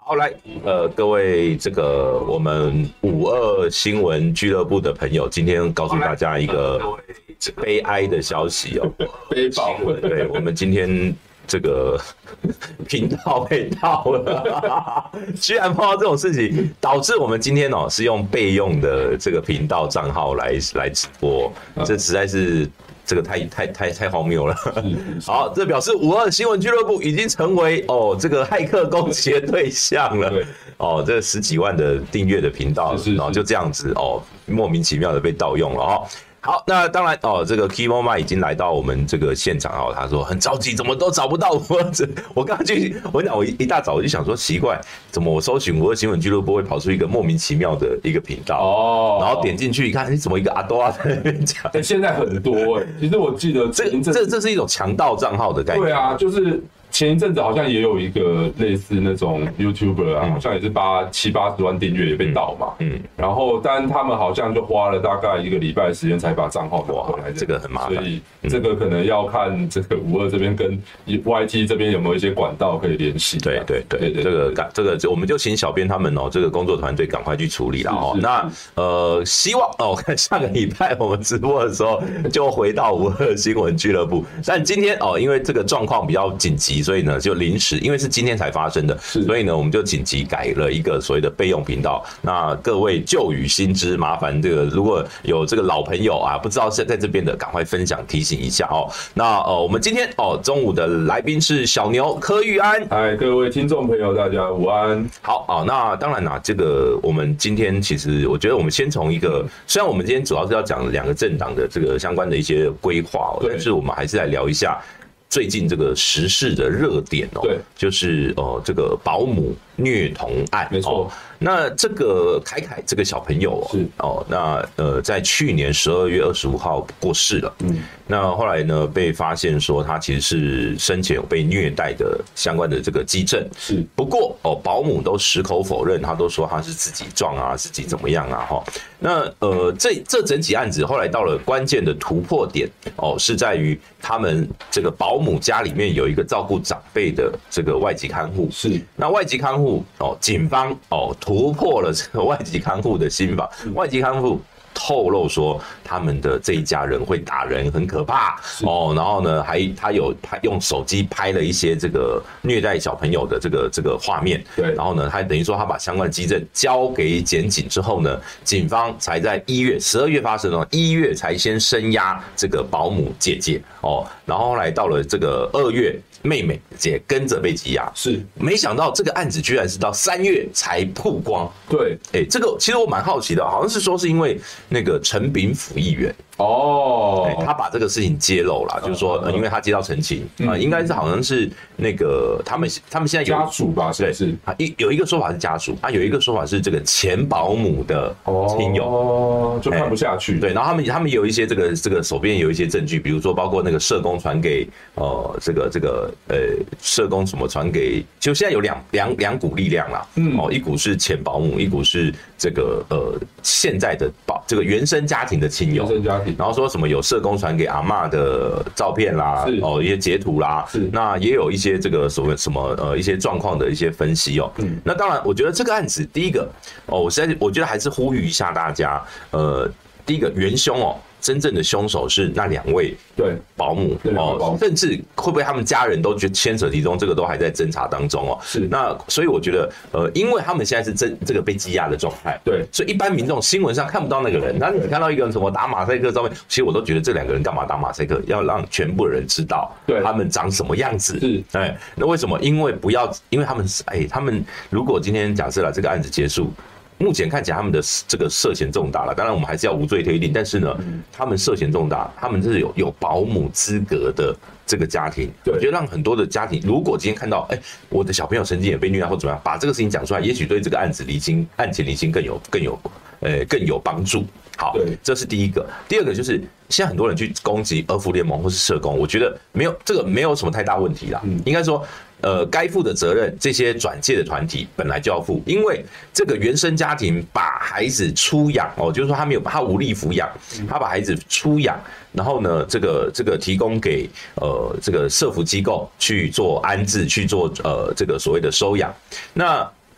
好，来，各位这个我们52新闻俱乐部的朋友，今天告诉大家一个悲哀的消息哦， 悲报。 对，我们今天这个频道被盗了，居然碰到这种事情，导致我们今天是用备用的这个频道账号来直播，这实在是。这个太荒谬了。好，这表示52新闻俱乐部已经成为这个骇客攻击的对象了。这10几万的订阅的频道，然后就这样子莫名其妙的被盗用了好，那当然这个 Kimo 已经来到我们这个现场他说很着急，怎么都找不到我刚刚我一大早我就想说奇怪，怎么我搜寻52新闻俱乐部会跑出一个莫名其妙的一个频道然后点进去一看，怎么一个阿多在那边讲？ 现在很多其实我记得这是一种强盗账号的概念。 对啊，就是前一阵子好像也有一个类似那种 YouTuber 好像也是70-80万订阅也被盗嘛。然后但他们好像就花了大概1个礼拜的时间才把账号拿回来， 这个很麻烦。 所以这个可能要看这个52这边跟 YT 这边有没有一些管道可以联系。 对，这个我们就请小编他们这个工作团队赶快去处理了那希望看下个礼拜我们直播的时候就回到52新闻俱乐部，但今天因为这个状况比较紧急。所以呢，就临时，因为是今天才发生的，所以呢，我们就紧急改了一个所谓的备用频道。那各位旧与新知，麻烦这个如果有这个老朋友不知道是在这边的，赶快分享提醒一下那我们今天中午的来宾是小牛柯玉安。 嗨，各位听众朋友，大家午安。 好那当然这个我们今天其实我觉得我们先从一个，虽然我们今天主要是要讲2个政党的这个相关的一些规划但是我们还是来聊一下。最近这个时事的热点对， 就是这个保姆虐童案， 没错。 那这个凯凯这个小朋友是那在去年12月25号过世了。那后来呢被发现说他其实是生前有被虐待的相关的这个基证。 是。 不过保姆都矢口否认，他都说他是自己撞自己怎么样那这整起案子后来到了关键的突破点是在于他们这个保姆家里面有一个照顾长辈的这个外籍看护。 是。 那外籍看护警方突破了这个外籍看护的心防，外籍看护透露说他们的这一家人会打人，很可怕然后呢他用手机拍了一些这个虐待小朋友的这个画面。 对。 然后呢他等于说他把相关的基证交给检警之后呢，警方才在12月发生1月才先声押这个保姆姐姐然后后来到了这个2月。妹妹也跟着被羁押， 是没想到这个案子居然是到3月才曝光。 对， 这个其实我蛮好奇的，好像是说是因为那个陈炳甫议员他把这个事情揭露了，就是说因为他接到陈情应该是好像是那个他们现在有家属吧，是不是？ 有一个说法是家属有一个说法是这个前保姆的亲友就看不下去。 对，然后他们有一些这个手边有一些证据，比如说包括那个社工传给社工什么传给，就现在有两股力量啦一股是前保姆，一股是这个现在的这个原生家庭的亲友。然后说什么有社工传给阿嬷的照片啦，一些截图啦，那也有一些这个所谓什么一些状况的一些分析那当然，我觉得这个案子第一个我觉得还是呼吁一下大家，第一个元凶真正的凶手是那2位保姆甚至会不会他们家人都牵扯其中，这个都还在侦查当中是。 那所以我觉得因为他们现在是这个被羁押的状态， 对， 所以一般民众新闻上看不到那个人，那你看到一个人什么打马赛克照片，其实我都觉得这2个人干嘛打马赛克，要让全部的人知道他们长什么样子。 是， 那为什么？因为他们如果今天假设这个案子结束。目前看起来他们的这个涉嫌重大了，当然我们还是要无罪推定，但是呢，他们涉嫌重大，他们是有保姆资格的这个家庭，我觉得让很多的家庭，如果今天看到，我的小朋友曾经也被虐待或怎么样，把这个事情讲出来，也许对这个案子案前厘清更有帮助。好，这是第一个。第二个就是现在很多人去攻击儿福联盟或是社工，我觉得没有什么太大问题啦，应该说。该负的责任，这些转介的团体本来就要负，因为这个原生家庭把孩子出养就是说他无力抚养，他把孩子出养，然后呢，这个提供给这个社福机构去做安置，去做这个所谓的收养。那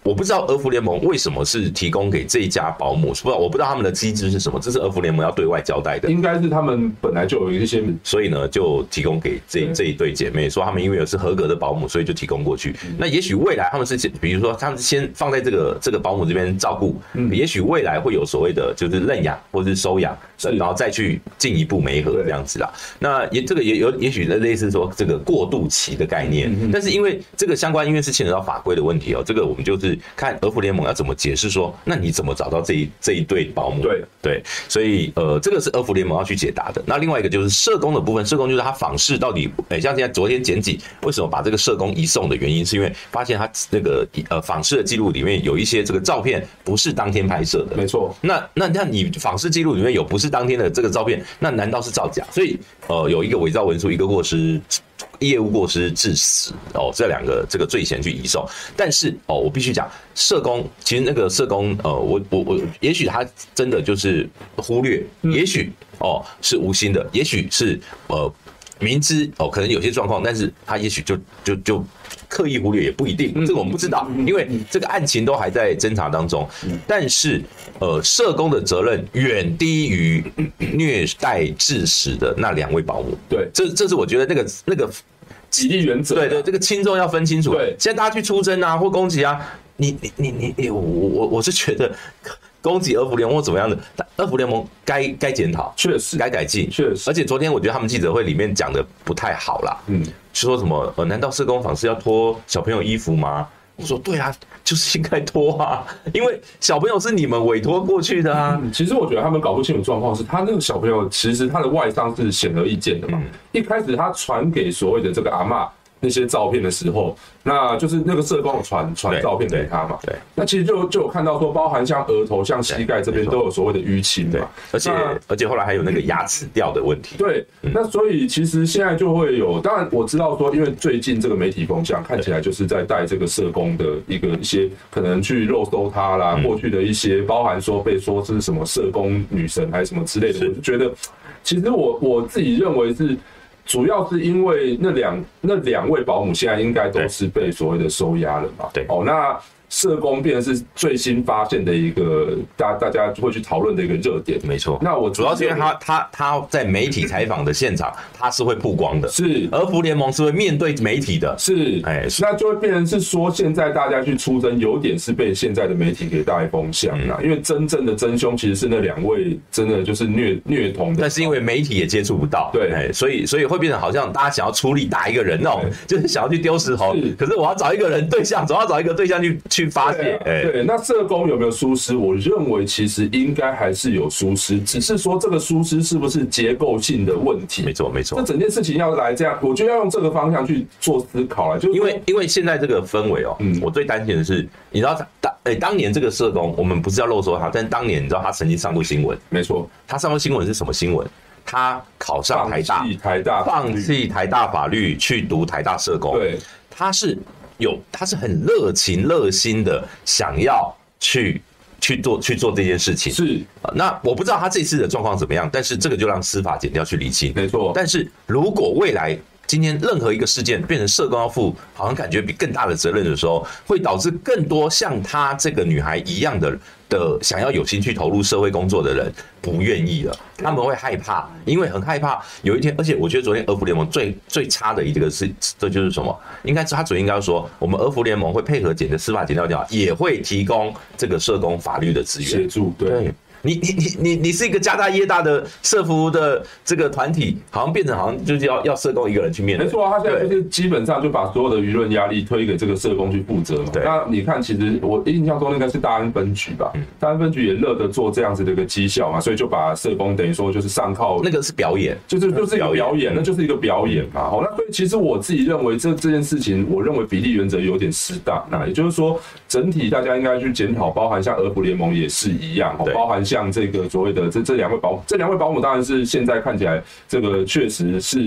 我不知道儿福联盟为什么是提供给这一家保姆，我不知道他们的机制是什么，这是儿福联盟要对外交代的。 应该是他们本来就有一些， 所以呢就提供给这一对姐妹，说他们因为是合格的保姆，所以就提供过去。那也许未来他们是，比如说他们先放在这个保姆这边照顾，也许未来会有所谓的就是认养或是收养，然后再去进一步媒合这样子啦。那这个也许类似说这个过渡期的概念，但是因为这个相关，因为是牵扯到法规的问题哦，这个我们就是看儿福联盟要怎么解释说，那你怎么找到这一对保姆？对，所以这个是儿福联盟要去解答的。那另外一个就是社工的部分，社工就是他访视到底，像现在昨天检警为什么把这个社工移送的原因，是因为发现他那个访视的记录里面有一些这个照片不是当天拍摄的， 没错。 那你访视记录里面有不是当天的这个照片，那难道是造假？所以有一个伪造文书，一个业务过失致死这两个这个罪嫌去移送。但是我必须讲，社工其实那个社工我也许他真的就是忽略，也许是无心的，也许是明知可能有些状况，但是他也许就刻意忽略，也不一定，这个我们不知道，因为这个案情都还在侦查当中。但是社工的责任远低于虐待致死的那2位保姆。 对， 这是我觉得那个比例原则。 对，这个轻重要分清楚。 对， 现在大家去出征啊或攻击啊，我是觉得。攻击儿福联盟或怎么样的，儿福联盟该检讨， 确实该改进， 确实。 而且昨天我觉得他们记者会里面讲的不太好啦，说什么难道社工访视要脱小朋友衣服吗？我说对啊，就是应该脱啊，因为小朋友是你们委托过去的啊。 其实我觉得他们搞不清楚状况是，他那个小朋友其实他的外伤是显而易见的嘛。一开始他传给所谓的这个阿嬷那些照片的时候，那就是那个社工传照片给他嘛。对，那其实就有看到说，包含像额头、像膝盖这边都有所谓的淤青嘛。而且后来还有那个牙齿掉的问题。对， 那所以其实现在就会有，当然我知道说，因为最近这个媒体风向看起来就是在带这个社工的一些可能去肉搜他啦，过去的一些包含说被说是什么社工女神还是什么之类的，我就觉得，其实我自己认为是。主要是因为那两位保姆现在应该都是被所谓的收押了嘛？对，那社工变成是最新发现的一个大家会去讨论的一个热点。 没错，那我主要是因为他在媒体采访的现场，他是会曝光的， 是儿福联盟是会面对媒体的， 是，那就会变成是说，现在大家去出征，有点是被现在的媒体给带风向啦，因为真正的真凶其实是那2位，真的就是虐童的， 但是因为媒体也接触不到，对，所以会变成好像大家想要出力打一个人就是想要去丢石头，可是我要找一个人对象，总要找一个对象去发泄。 对，那社工有没有疏失？我认为其实应该还是有疏失，只是说这个疏失是不是结构性的问题？ 没错。这整件事情要来这样，我觉得要用这个方向去做思考啦。就是因为现在这个氛围我最担心的是，你知道当年这个社工，我们不是要漏说他，但当年你知道他曾经上过新闻， 没错， 他上过新闻是什么新闻？他考上台大，放弃台大法律去读台大社工， 对， 他是很热情热心的想要去做这件事情。 是， 那我不知道他这次的状况怎么样，但是这个就让司法检调去厘清。 没错。但是如果未来今天任何一个事件变成社工要负，好像感觉比更大的责任的时候，会导致更多像她这个女孩一样的想要有兴趣投入社会工作的人不愿意了，他们会害怕，因为很害怕有一天，而且我觉得昨天儿福联盟最差的一个是，这就是什么？应该是他昨天应该说，我们儿福联盟会配合司法检调，也会提供这个社工法律的资源协助，对。 你是一个家大业大的社福的这个团体，好像就是要社工一个人去面对。 没错啊，他现在就是基本上就把所有的舆论压力推给这个社工去负责嘛。那你看，其实我印象中应该是大安分局吧，大安分局也乐得做这样子的一个绩效嘛，所以就把社工等于说就是上靠那个是表演， 就是一个表演，那就是一个表演嘛。好，那所以其实我自己认为这件事情，我认为比例原则有点失当。那也就是说，整体大家应该去检讨，包含像儿福联盟也是一样，包含像这个所谓的这2位保姆，这2位保姆当然是现在看起来这个确实是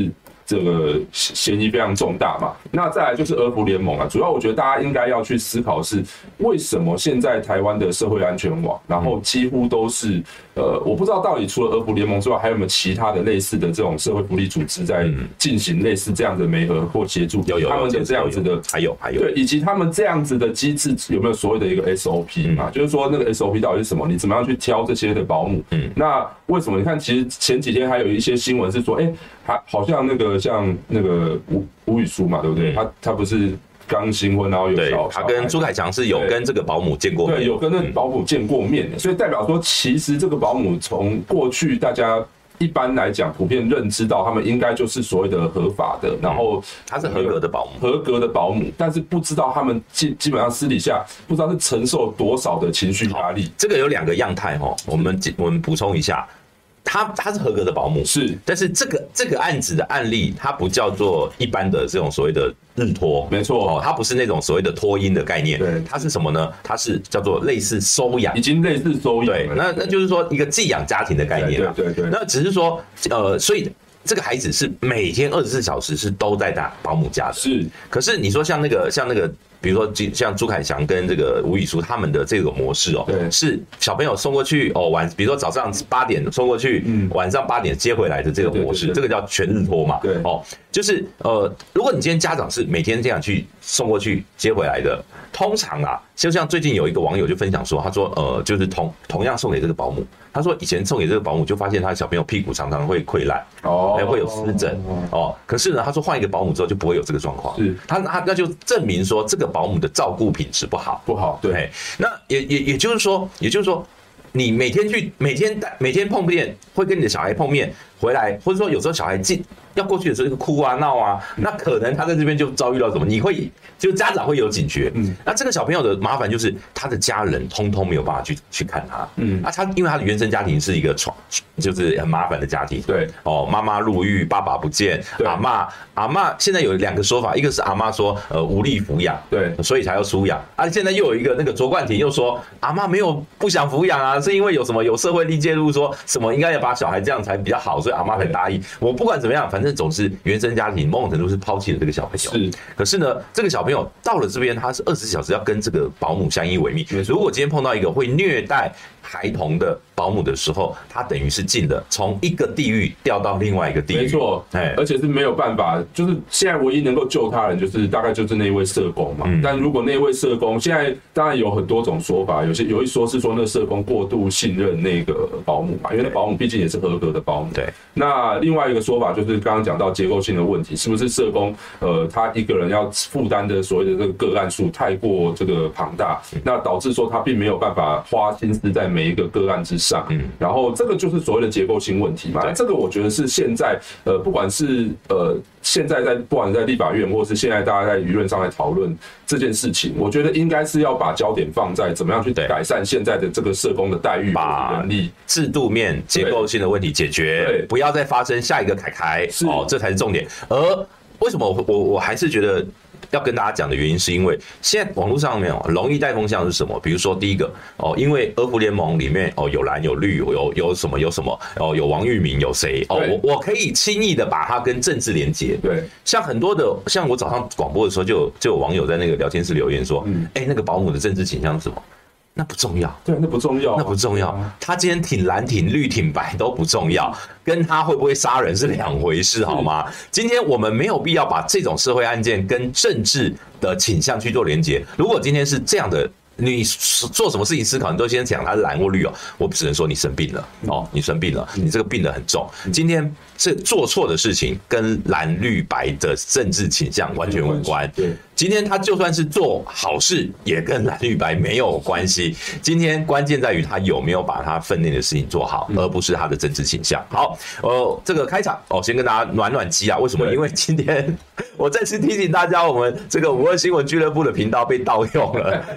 这个嫌疑非常重大嘛。那再来就是儿福联盟啊，主要我觉得大家应该要去思考是为什么现在台湾的社会安全网，然后几乎都是我不知道到底除了儿福联盟之外，还有没有其他的类似的这种社会福利组织在进行类似这样的媒合或协助他们的这样子的， 还有对，以及他们这样子的机制有没有所谓的一个 SOP 嘛？就是说那个 SOP 到底是什么？你怎么样去挑这些的保姆？那为什么？你看，其实前几天还有一些新闻是说，还好像那个像那个吴宇舒嘛，对不对？他不是刚新婚，然后有小孩， 他跟朱凯翔是有跟这个保姆见过面， 对，有跟那保姆见过面的，所以代表说，其实这个保姆从过去大家一般来讲普遍认知到，他们应该就是所谓的合法的，然后他是合格的保姆， 合格的保姆，但是不知道他们基本上私底下不知道是承受多少的情绪压力。 这个有2个样态哈，我们补充一下。他是合格的保姆， 是， 但是这个案子的案例，它不叫做一般的这种所谓的日托， 没错， 它不是那种所谓的托婴的概念， 对， 它是什么呢？它是叫做类似收养， 已经类似收养， 对，那就是说一个寄养家庭的概念， 对， 那只是说所以这个孩子是每天24小时是都在打保姆家的， 是， 可是你说像那个。比如说，像朱凯翔跟这个吴宇舒他们的这个模式是小朋友送过去比如说早上8点送过去，晚上8点接回来的这个模式，这个叫全日托嘛。 对， 就是如果你今天家长是每天这样去送过去接回来的，通常啊，就像最近有一个网友就分享说，他说就是同样送给这个保姆，他说以前送给这个保姆就发现他的小朋友屁股常常会溃烂，会有湿疹可是呢，他说换一个保姆之后就不会有这个状况， 是那就证明说这个保姆的照顾品质不好， 对。 那也就是说，你每天碰面，会跟你的小孩碰面回来，或者说有时候小孩要过去的时候就哭啊闹啊，那可能他在这边就遭遇到什么，就家长会有警觉。那这个小朋友的麻烦就是他的家人通通没有办法去看他。因为他的原生家庭是一个就是很麻烦的家庭。 对， 妈妈入狱，爸爸不见，阿嬷现在有2个说法，一个是阿嬷说无力抚养， 对， 所以才要疏养。现在又有一个那个卓冠廷又说阿嬷没有不想抚养啊，是因为有社会力介入，说什么应该要把小孩这样才比较好，所以阿嬷才答应。我不管怎么样，反正总是原生家庭某种程度是抛弃了这个小朋友。 是， 可是呢，这个小朋友到了这边，他是24小时要跟这个保姆相依为命。如果今天碰到一个会虐待孩童的保姆的时候，他等于是从一个地狱掉到另外一个地狱。 没错，而且是没有办法，就是现在唯一能够救他人，大概就是那一位社工嘛。但如果那位社工现在当然有很多种说法，有一说是说那社工过度信任那个保姆嘛，因为那保姆毕竟也是合格的保姆。 对。 那另外一个说法就是刚刚讲到结构性的问题，是不是社工他一个人要负担的所谓的这个个案数太过这个庞大，那导致说他并没有办法花心思在每一个个案之上。然后这个就是所谓的结构性问题嘛。这个我觉得是现在不管是现在不管在立法院，或是现在大家在舆论上来讨论这件事情，我觉得应该是要把焦点放在怎么样去改善现在的这个社工的待遇、能力、 制度面、结构性的问题解决，不要再发生下一个凯这才是重点。而为什么我还是觉得要跟大家讲的原因，是因为现在网络上面很容易带风向是什么？比如说第一个因为儿福联盟里面有蓝有绿有什么有王玉明有谁我可以轻易的把它跟政治连结。 对， 像我早上广播的时候就有网友在那个聊天室留言说，那个保姆的政治倾向是什么？那不重要， 对，那不重要， 他今天挺蓝挺绿挺白都不重要，跟他会不会杀人是2回事，好吗？今天我们没有必要把这种社会案件跟政治的倾向去做连结。如果今天是这样的，你做什么事情思考，你都先讲它蓝或绿我只能说你生病了你生病了，你这个病得很重。今天这做错的事情跟蓝绿白的政治倾向完全无关。今天他就算是做好事，也跟蓝绿白没有关系。今天关键在于他有没有把他分内的事情做好，而不是他的政治倾向。好，这个开场先跟大家暖机啊。为什么？因为今天我再次提醒大家，我们这个52新闻俱乐部的频道被盗用了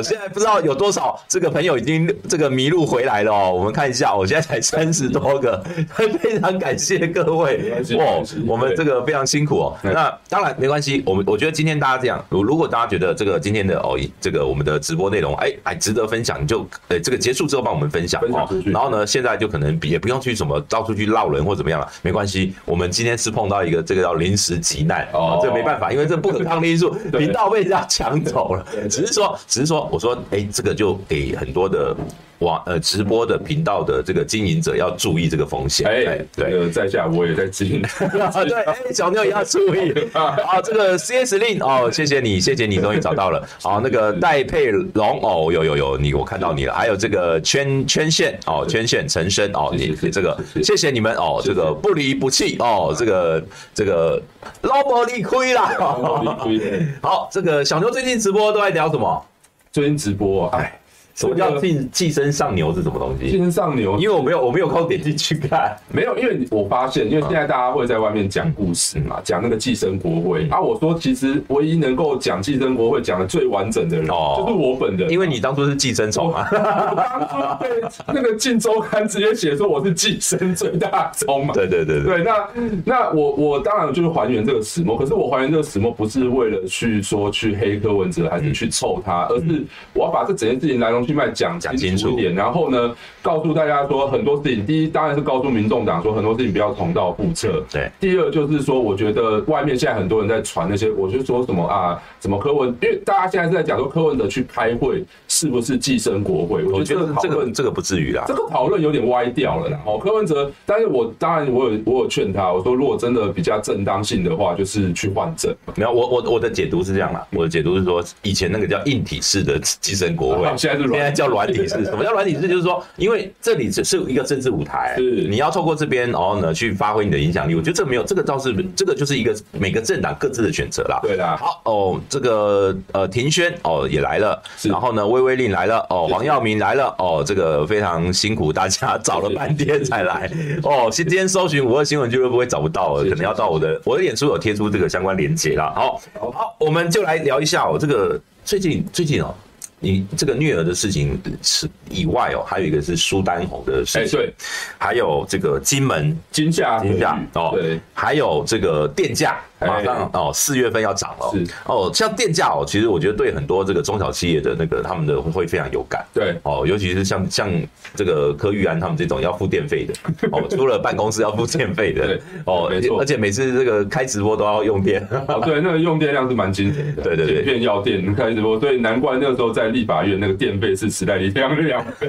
现在不知道有多少这个朋友已经这个迷路回来了哦。我们看一下，现在才30多个，非常感谢各位哦。我们这个非常辛苦哦。那当然没关系，我觉得今天大家这样，如果大家觉得这个今天的这个我们的直播内容还值得分享，你就这个结束之后帮我们分享哦。然后呢，现在就可能也不用去什么到处去闹人或怎么样了，没关系。我们今天是碰到一个这个叫临时急难哦，这个没办法，因为这不可抗力因素，频道被人家抢走了。只是说，我说这个就给很多的直播的频道的这个经营者要注意这个风险。 对，在下我也在经营。 对，小妞也要注意。好，这个 CS 令谢谢你，终于找到了。好，那个戴佩龙有你，我看到你了。还有这个圈线陈升你这个谢谢你们这个不离不弃这个老伯利亏啦。好，这个小妞最近直播都在聊什么？ 最近直播什么叫寄生上流是什么东西？ 寄生上流， 因为我没有空点进去看， 没有，因为我发现，因为现在大家会在外面讲故事嘛，讲那个寄生国会我说其实唯一能够讲寄生国会讲的最完整的人，就是我本人， 因为你当初是寄生虫嘛， 我当初被那个《镜周刊》直接写说我是寄生最大宗嘛， 对， 那我当然就是还原这个始末，可是我还原这个始末不是为了去黑柯文哲还是去臭他，而是我要把这整件事情来龙去脉讲清楚一点，然后呢，告诉大家说很多事情。第一，当然是告诉民众党说很多事情不要重蹈覆辙。 对。 第二，就是说，我觉得外面现在很多人在传那些，我就说什么什么柯文，因为大家现在是在讲说柯文哲去开会是不是寄生国会？我觉得这个不至于啦， 这个讨论有点歪掉了啦。柯文哲，但是当然我有劝他，我说如果真的比较正当性的话，就是去换证。 没有，我的解读是这样啦，我的解读是说，以前那个叫硬体式的寄生国会，现在叫软体式。什么叫软体式？就是说，因为这里只是一个政治舞台，你要透过这边，然后呢去发挥你的影响力。我觉得这没有，这个倒是这个就是一个每个政党各自的选择啦。 对啦。 好这个庭轩也来了，然后呢威令来了黄耀明来了这个非常辛苦，大家找了半天才来今天搜寻52新闻俱乐部会找不到，可能要到我的脸书有贴出这个相关连结啦。好，我们就来聊一下这个最近你这个虐儿的事情以外还有一个是苏丹红的事情， 对， 还有这个金夏对， 还有这个电价马上4月份要涨了像电价其实我觉得对很多这个中小企业的那个他们的会非常有感， 对尤其是像这个柯玉安他们这种要付电费的除了办公室要付电费的没错， 而且每次这个开直播都要用电对，那个用电量是蛮惊人的， 对， 简便要电开直播，所以难怪那个时候在立法院那个电费是时代力量2倍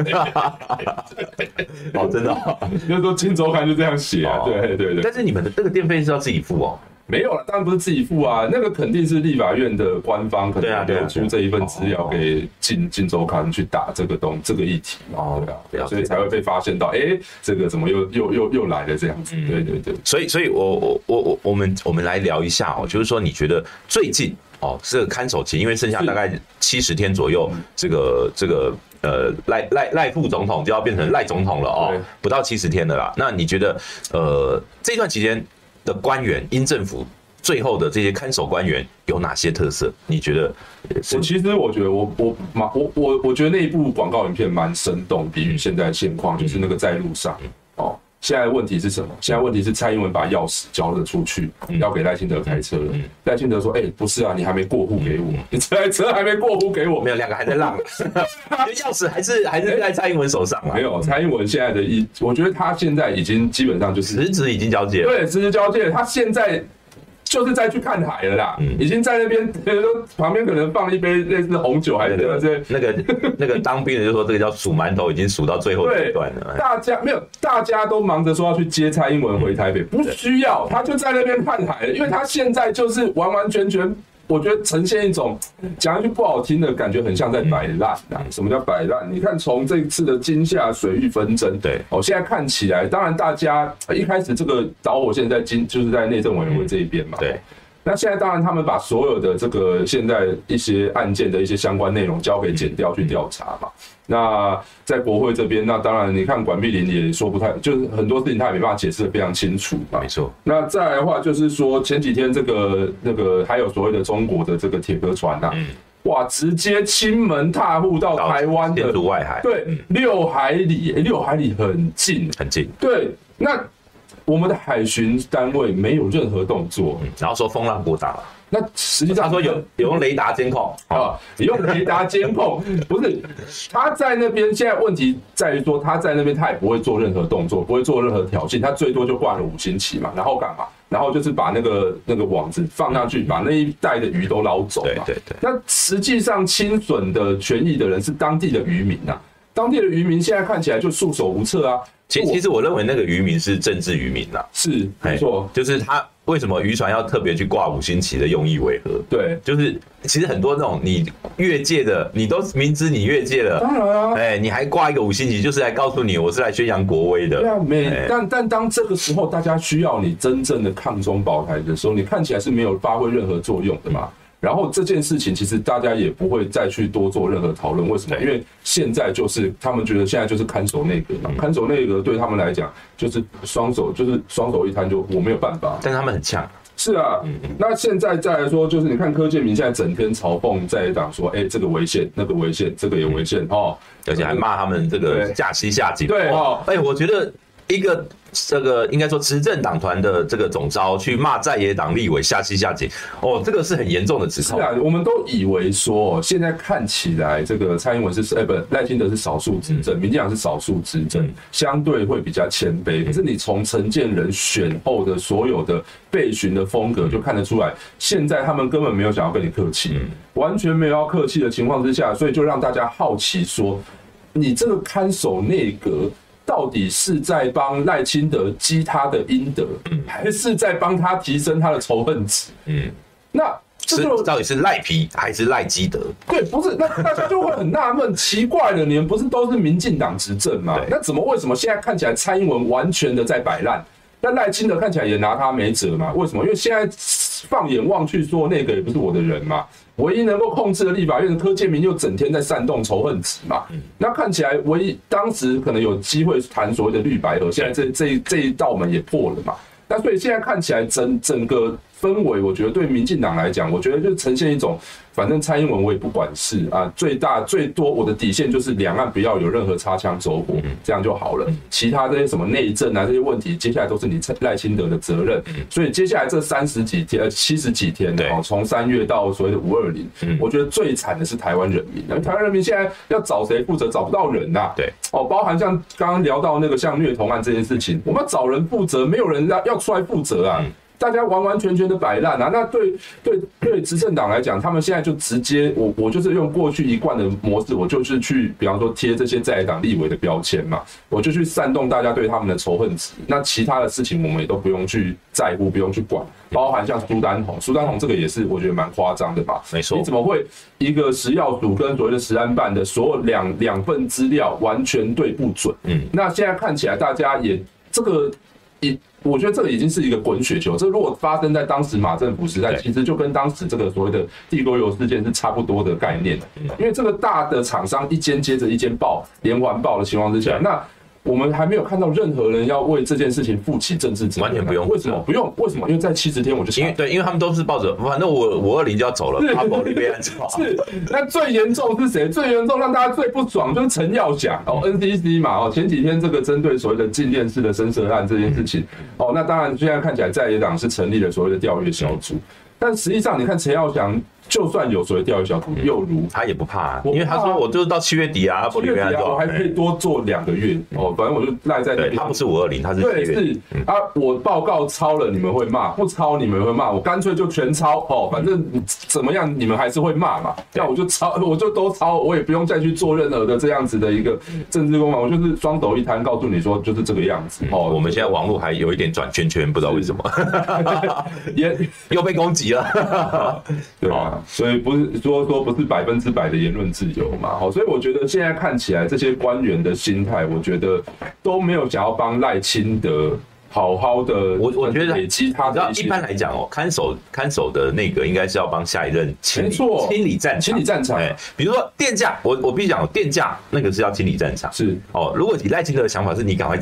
真的那时候《镜周刊》就这样写对， 但是你们的这个电费是要自己付没有了，当然不是自己付啊，那个肯定是立法院的官方可能流出这一份资料给镜周刊去打这个议题所以才会被发现到，这个怎么又来了这样子，对， 所以我们来聊一下就是说你觉得最近这个看守期，因为剩下大概70天左右，这个赖副总统就要变成赖总统了不到70天了啦。那你觉得这段期间的官员，英政府最后的这些看守官员有哪些特色？你觉得？ 其实我觉得我觉得那一部广告影片蛮生动，比喻现在现况，就是那个在路上现在问题是什么？现在问题是蔡英文把钥匙交了出去，要给赖清德开车了。赖清德说：“不是啊，你还没过户给我，你这台车还没过户给我。” 没有，两个还在浪，钥匙还是在蔡英文手上啊。 没有，蔡英文现在的我觉得他现在已经基本上就是实质已经交接了。 对，实质交接了，他现在就是再去看海了啦，已经在那边旁边可能放一杯类似红酒还是那个当兵的就说这个叫数馒头，已经数到最后阶段了。 大家都忙着说要去接蔡英文回台北，不需要，他就在那边看海了，因为他现在就是完完全全。我觉得呈现一种讲一句不好听的感觉，很像在摆烂什么叫摆烂？你看从这一次的金夏水域纷争，现在看起来，当然大家一开始这个导火线就是在内政委员会这一边嘛， 对。 那现在当然他们把所有的这个现在一些案件的一些相关内容交给检调去调查嘛。那在国会这边，那当然你看管碧玲也说不太，就是很多事情他也没办法解释得非常清楚嘛。 没错。 那再来的话就是说前几天那个还有所谓的中国的这个铁壳船哇，直接亲门踏户到台湾的天竺外海， 对，6海里，6海里很近， 很近。 对，那我们的海巡单位没有任何动作， 然后说风浪过大了。 那实际上他说有用雷达监控啊，用雷达监控不是他在那边。现在问题在于说他在那边，他也不会做任何动作，不会做任何挑衅，他最多就挂了5星旗嘛，然后干嘛？然后就是把那个网子放上去，把那一带的鱼都捞走嘛。 对。 那实际上侵损的权益的人是当地的渔民啊，当地的渔民现在看起来就束手无策啊。 其实我认为那个渔民是政治渔民啦， 是没错， 就是他为什么渔船要特别去挂5星旗的用意为何？ 对， 就是其实很多那种你越界的，你都明知你越界了， 当然啊， 你还挂一个5星旗，就是来告诉你我是来宣扬国威的。 对啊，但当这个时候大家需要你真正的抗中保台的时候，你看起来是没有发挥任何作用的嘛。然后这件事情其实大家也不会再去多做任何讨论，为什么？因为现在就是他们觉得现在就是看守内阁嘛，看守内阁对他们来讲就是双手一摊，就我没有办法。 但是他们很呛。 是啊，那现在再来说，就是你看柯建铭现在整天嘲讽在野党说，这个违宪，那个违宪，这个也违宪哦， 而且还骂他们这个下西下井。 对哦， 我觉得一个这个应该说执政党团的这个总召去骂在野党立委下西下井，这个是很严重的指控。 是啊，我们都以为说现在看起来这个蔡英文是赖清德是少数执政，民进党是少数执政，相对会比较谦卑。可是你从陈建仁选后的所有的备询的风格就看得出来，现在他们根本没有想要跟你客气，完全没有要客气的情况之下，所以就让大家好奇说，你这个看守内阁到底是在帮赖清德积他的阴德，还是在帮他提升他的仇恨值？那到底是赖皮还是赖基德？ 对，不是，那大家就会很纳闷，奇怪了，你们不是都是民进党执政吗？那为什么现在看起来蔡英文完全的在摆烂？那赖清德看起来也拿他没辙嘛？为什么？因为现在放眼望去，说那个也不是我的人嘛。唯一能够控制的立法院的柯建铭又整天在煽动仇恨值嘛，那看起来唯一当时可能有机会谈所谓的绿白合，现在这一道门也破了嘛。那所以现在看起来整个氛围，我觉得对民进党来讲，我觉得就呈现一种，反正蔡英文我也不管事啊，最多我的底线就是两岸不要有任何擦枪走火，这样就好了。其他这些什么内政啊这些问题，接下来都是你赖清德的责任。所以接下来这30几天、70几天的从3月到所谓的520，我觉得最惨的是台湾人民。台湾人民现在要找谁负责，找不到人呐。 对， 包含像刚刚聊到那个像虐童案这件事情，我们要找人负责，没有人要出来负责啊。大家完完全全的摆烂啊！那对执政党来讲，他们现在就直接我就是用过去一贯的模式，我就是去比方说贴这些在野党立委的标签嘛，我就去煽动大家对他们的仇恨值。那其他的事情我们也都不用去在乎，不用去管。包含像苏丹红这个也是我觉得蛮夸张的吧？ 没错， 你怎么会一个食药署跟所谓的食安办的所有两份资料完全对不准？那现在看起来大家也这个我觉得这个已经是一个滚雪球。这如果发生在当时马政府时代，其实就跟当时这个所谓的地沟油事件是差不多的概念。因为这个大的厂商一间接着一间爆，连环爆的情况之下，那我们还没有看到任何人要为这件事情负起政治责任， 完全不用。 为什么不用？为什么？因为在70天我就因为他们都是抱着，反正我520就要走了，阿宝你被按走。 是，那最严重是谁？最严重让大家最不爽就是陈耀祥NCC 嘛前几天这个针对所谓的进电视的申涉案这件事情那当然现在看起来在野党是成立了所谓的调阅小组，但实际上你看陈耀祥。就算有所谓调阅小组，又如他也不怕因为他说我就是到7月底啊，7 月底我还可以多做2个月反正我就赖在那边。 他不是520，他是7月底。 对，是我报告抄了你们会骂，不抄你们会骂，我干脆就全抄反正怎么样你们还是会骂嘛。那我就抄，我就都抄，我也不用再去做任何的这样子的一个政治攻防，我就是双手一摊，告诉你说就是这个样子我们现在网络还有一点转圈圈，不知道为什么也又被攻击了。 对啊。所以不是说不是100%的言论自由嘛，所以我觉得现在看起来这些官员的心态，我觉得都没有想要帮赖清德好好的， 我觉得累积他的一般来讲看守的那个应该是要帮下一任清理战场，比如说电价，我必须讲电价那个是要清理战场， 是如果以赖清德的想法是你赶快涨。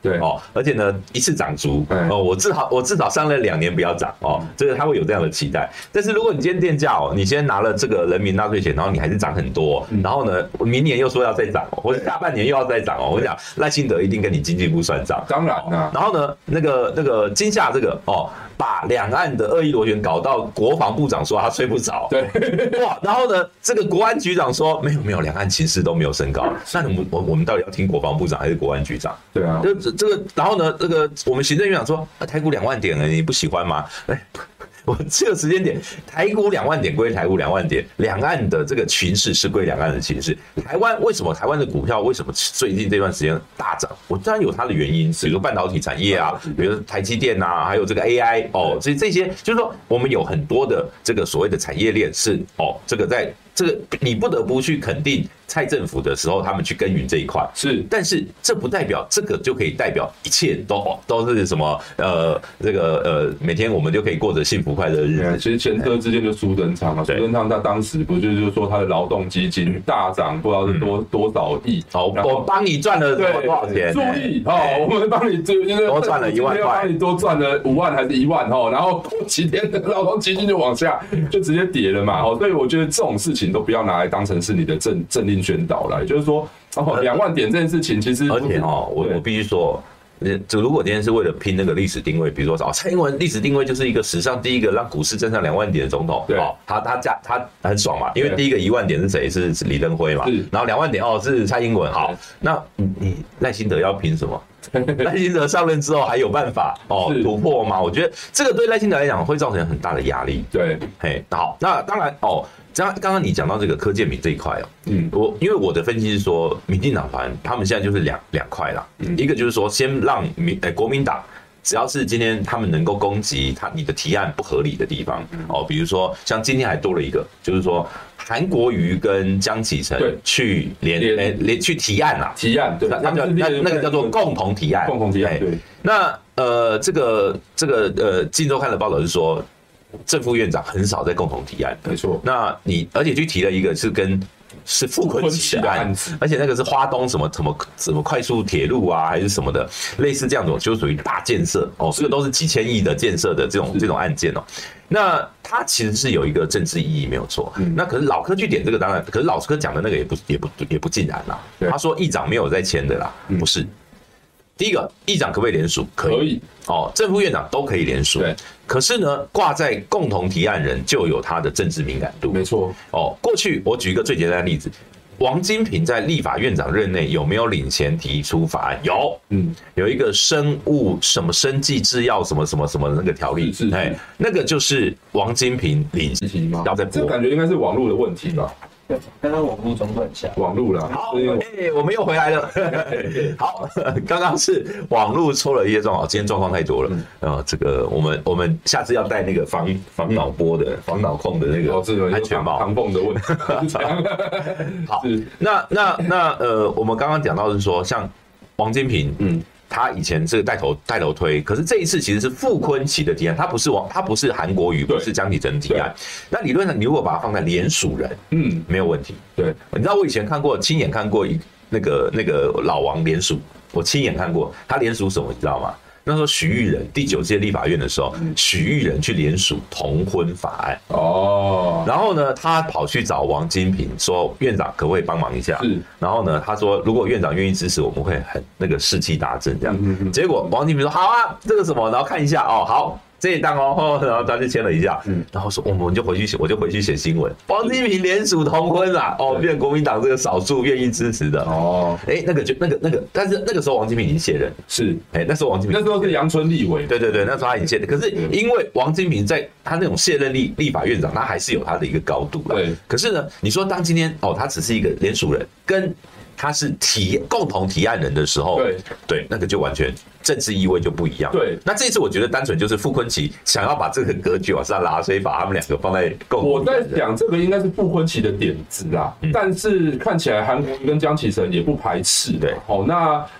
对而且呢一次涨足我至少上了2年不要涨这个他会有这样的期待。但是如果你今天电价你先拿了这个人民纳税钱，然后你还是涨很多，然后呢明年又说要再涨或者下半年又要再涨我跟你讲，赖清德一定跟你经济部算账， 当然啦。 然后呢那个金夏这个把两岸的恶意螺旋搞到国防部长说他睡不着， 对， 哇，然后呢这个国安局长说没有，两岸情势都没有升高，那我们到底要听国防部长还是国安局长？ 对啊， 这个，然后呢这个我们行政院长说台股2万点了，你不喜欢吗？我这个时间点，台股2万点归台股2万点，两岸的这个情势是归两岸的情势。台湾为什么台湾的股票为什么最近这段时间大涨？我当然有它的原因，比如说半导体产业啊，比如说台积电啊，还有这个 AI 这些就是说我们有很多的这个所谓的产业链是这个在这个你不得不去肯定蔡政府的时候，他们去耕耘这一块是， 但是这不代表这个就可以代表一切都是什么这个每天我们就可以过着幸福快乐的日子。 其实前车之鉴就苏贞昌嘛，苏贞昌他当时不就是说他的劳动基金大涨，不知道是多少亿， 我帮你赚了多少钱？ 助力我们帮你多赚了1万块， 帮你多赚了5万还是1万然后过几天的劳动基金就往下，就直接跌了嘛所以我觉得这种事情都不要拿来当成是你的政令宣导了，也就是说2万点这件事情其实而且我必须说。如果今天是为了拼那个历史定位，比如说蔡英文历史定位就是一个史上第一个让股市站上2万点的总统， 对， 他很爽嘛，因为第一个1万点是谁？是李登辉嘛，然后2万点是蔡英文，好，那你赖清德要拼什么？赖清德上任之后还有办法突破吗？我觉得这个对赖清德来讲会造成很大的压力。 对， 好，那当然刚刚你讲到这个柯建铭这一块因为我的分析是说，民进党团他们现在就是两块啦，一个就是说先让国民党。只要是今天他们能够攻击你的提案不合理的地方比如说像今天还多了一个，就是说韩国瑜跟江启臣去去提案啦， 提案对， 那个叫做共同提案， 对。 那这个镜周刊的报道是说，正副院长很少在共同提案， 没错。 那而且去提了一个是傅昆萁的案子，而且那个是花东什么快速铁路啊，还是什么的，类似这样子，就属于大建设这个都是几千亿的建设的这种案件那它其实是有一个政治意义没有错，那可是老柯去点这个，当然，可是老柯讲的那个也不尽然啦。他说议长没有在签的啦，不是。第一个，议长可不可以联署？可以正副院长都可以联署。对，可是呢，挂在共同提案人就有他的政治敏感度。 没错。 过去我举一个最简单的例子，王金平在立法院长任内有没有领衔提出法案？有，有一个生物什么生技制药什么什么什么的那个条例，那个就是王金平领衔要在播。这感觉应该是网络的问题吧。 刚刚网络中断下， 网络啦。 好，我们又回来了。好，刚刚是网络出了一些状况，今天状况太多了。这个我们下次要戴那个防脑波的、防脑控的那个安全帽。 唐凤的问题。 好，那我们刚刚讲到的是说，像王金平，他以前是带头推，可是这一次其实是傅昆萁的提案，他不是韩国瑜，不是江启臣提案。那理论上你如果把它放在联署人，没有问题。 对， 你知道我以前亲眼看过那个老王联署，我亲眼看过他联署什么，你知道吗？那时候许玉仁第9届立法院的时候，许玉仁去联署同婚法案然后呢，他跑去找王金平说，院长可不可以帮忙一下？然后呢，他说如果院长愿意支持，我们会很那个士气大振这样。结果王金平说好啊，这个什么，然后看一下好。这一档然后他就签了一下，然后说我就回去写新闻，王金平联署同婚啦，变成国民党这个少数愿意支持的那个，但是那个时候王金平已经卸任， 是那时候王金平那时候是阳春立委， 对，那时候他已经卸任，可是因为王金平在他那种卸任立法院长，他还是有他的一个高度啦。对，可是呢，你说当今天他只是一个联署人，跟他是共同提案人的时候，对，那个就完全政治意味就不一样。对，那这次我觉得单纯就是傅昆萁想要把这个格局往上拉，所以把他们2个放在共同。我在想这个应该是傅昆萁的点子啦，但是看起来韩国瑜跟江启臣也不排斥。对，那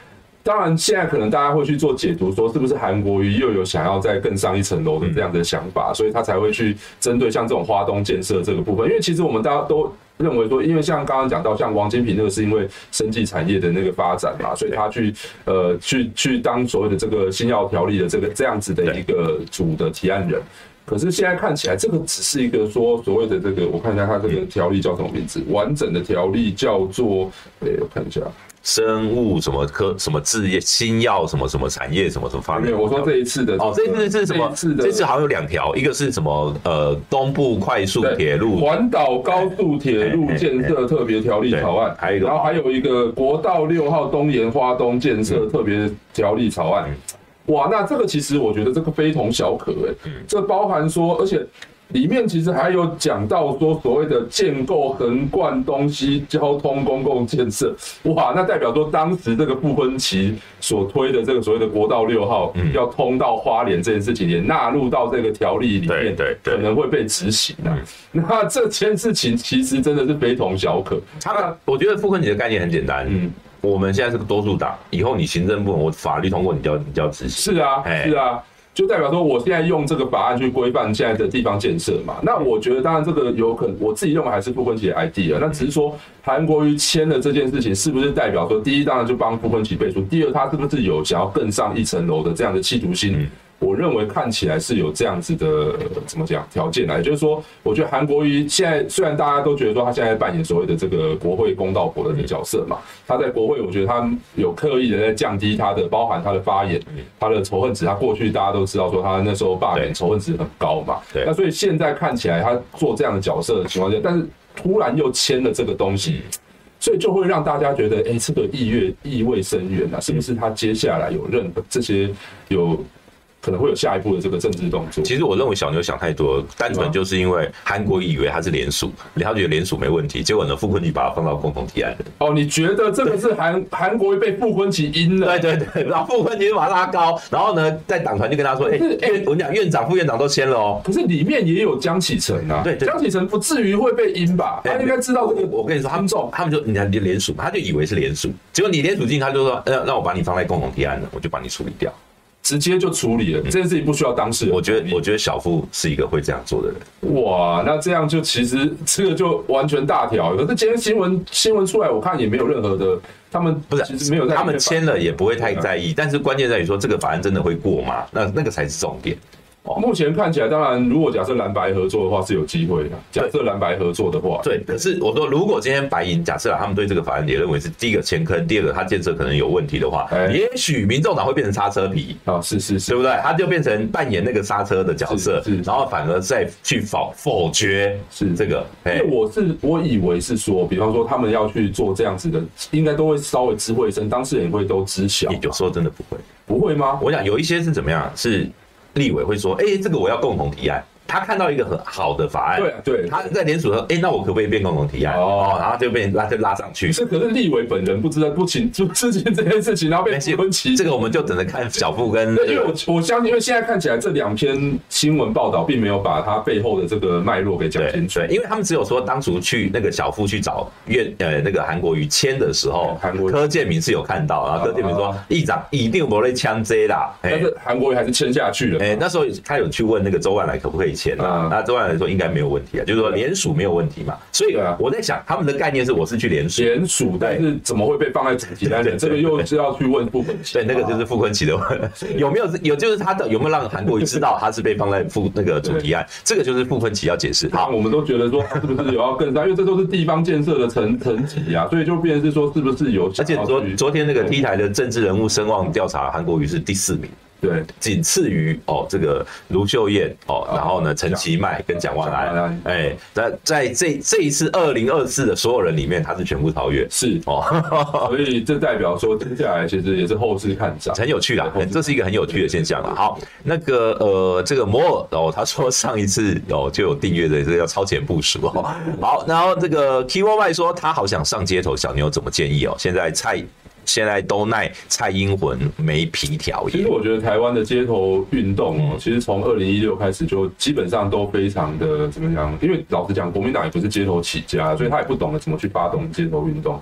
当然现在可能大家会去做解读，说是不是韩国瑜又有想要再更上一层楼的这样的想法，所以他才会去针对像这种花东建设这个部分。因为其实我们大家都认为说，因为像刚刚讲到，像王金平那个是因为生技产业的那个发展嘛，所以他去当所谓的这个新药条例的这样子的一个主的提案人。可是现在看起来，这个只是一个说所谓的这个，我看一下它这个条例叫什么名字？完整的条例叫做，我看一下。 生物什么什么制业新药什么什么产业什么什么发明？ 我说这一次的这一次是什么？这次好像有2条，一个是什么东部快速铁路环岛高速铁路建设特别条例草案，然后还有一个国道6号东延花东建设特别条例草案。哇，那这个其实我觉得这个非同小可这包含说，而且里面其实还有讲到说所谓的建构横贯东西交通公共建设，哇，那代表说当时这个傅昆萁所推的这个所谓的国道6号要通到花莲这件事情也纳入到这个条例里面，可能会被执行那这件事情其实真的是非同小可。 我觉得傅昆萁的概念很简单，我们现在是个多数党，以后你行政部门我法律通过你就要执行。 是啊，就代表说我现在用这个法案去规范现在的地方建设嘛。那我觉得当然这个有可能，我自己认为还是傅昆萁的 idea。那只是说韩国瑜签了这件事情，是不是代表说，第一当然就帮傅昆萁背书，第二他是不是有想要更上一层楼的这样的企图心？我认为看起来是有这样子的怎么讲条件来，就是说，我觉得韩国瑜现在虽然大家都觉得说他现在扮演所谓的这个国会公道伯的这个角色嘛，他在国会我觉得他有刻意的在降低他的包含他的发言，他的仇恨值，他过去大家都知道说他那时候罢免仇恨值很高嘛，那所以现在看起来他做这样的角色的情况下，但是突然又签了这个东西。所以就会让大家觉得，这个意味深远啊，是不是他接下来有任何这些可能会有下一步的这个政治动作？ 其实我认为小牛想太多，单纯就是因为韩国瑜以为他是联署，他觉得联署没问题，结果呢，傅昆萁把它放到共同提案了。 你觉得这个是韩国瑜被傅昆萁阴了？ 对，然后傅昆萁就把他拉高，然后呢，在党团就跟他说，我跟你讲，院长、副院长都签了哦。 可是里面也有江启臣啊，对，江启臣不至于会被阴吧？他应该知道这个。 我跟你说，他们就你联署，他就以为是联署，结果你联署进，他就说，那我把你放在共同提案了，我就把你处理掉。直接就处理了，这件事情不需要当事人。 我觉得小傅是一个会这样做的人。 哇，那这样就其实这个就完全大条。可是今天新闻出来，我看也没有任何的，他们不是其实没有在， 他们签了也不会太在意，但是关键在于说这个法案真的会过吗？那个才是重点。 目前看起来，当然，如果假设蓝白合作的话是有机会的。假设蓝白合作的话， 对。可是我说，如果今天白银假设他们对这个法案也认为是第一个前坑，第二个他建设可能有问题的话，也许民众党会变成刹车皮是， 对不对？他就变成扮演那个刹车的角色，然后反而再去否决这个。 因为我以为是说，比方说他们要去做这样子的，应该都会稍微知会一声，当事人也会都知晓。 有时候真的不会吗？ 我想有一些是怎么样是。立委会说：“这个我要共同提案。”他看到一个很好的法案， 对， 他在联署说：“那我可不可以变共同提案？”然后就被拉上去。 可是立委本人不知道不清这件事情，然后被傅昆萁。 这个我们就只能看小傅跟。 因为我相信，因为现在看起来这2篇新闻报道并没有把他背后的这个脉络给讲清楚。 对，因为他们只有说当初去那个小傅去找那个韩国瑜签的时候，柯建铭是有看到，然后柯建铭说议长一定不会签这啦。 但是韩国瑜还是签下去了。 那时候他有去问那个周万来可不可以签啊？那周万来说应该没有问题啊，就是说联署没有问题嘛。所以我在想，他们的概念是我是去联署， 但是怎么会被放在主题单里？这个又是要去问傅昆萁。 对，那个就是傅昆萁的问，有就是他有没有让韩国瑜知道他是被放在那个主题案？这个就是傅昆萁要解释。 好，我们都觉得说他是不是有要更上，因为这都是地方建设的层级啊，所以就变成是说是不是有？ 而且昨天那个 T 台的政治人物声望调查，韩国瑜是第4名。 对， 仅次于这个卢秀燕然后呢陈其迈跟蒋万安，在这一次2024的所有人里面，他是全部超越， 是所以这代表说接下来其实也是后市看涨， 很有趣啦，这是一个很有趣的现象啦。好，那个这个摩尔他说上一次就有订阅的这个要超前部署好，然后这个 Kiwo 说他好想上街头，小牛怎么建议现在都奈蔡英文没皮条耶。 其实我觉得台湾的街头运动其实从2016开始就基本上都非常的怎么样？因为老实讲，国民党也不是街头起家，所以他也不懂得怎么去发动街头运动。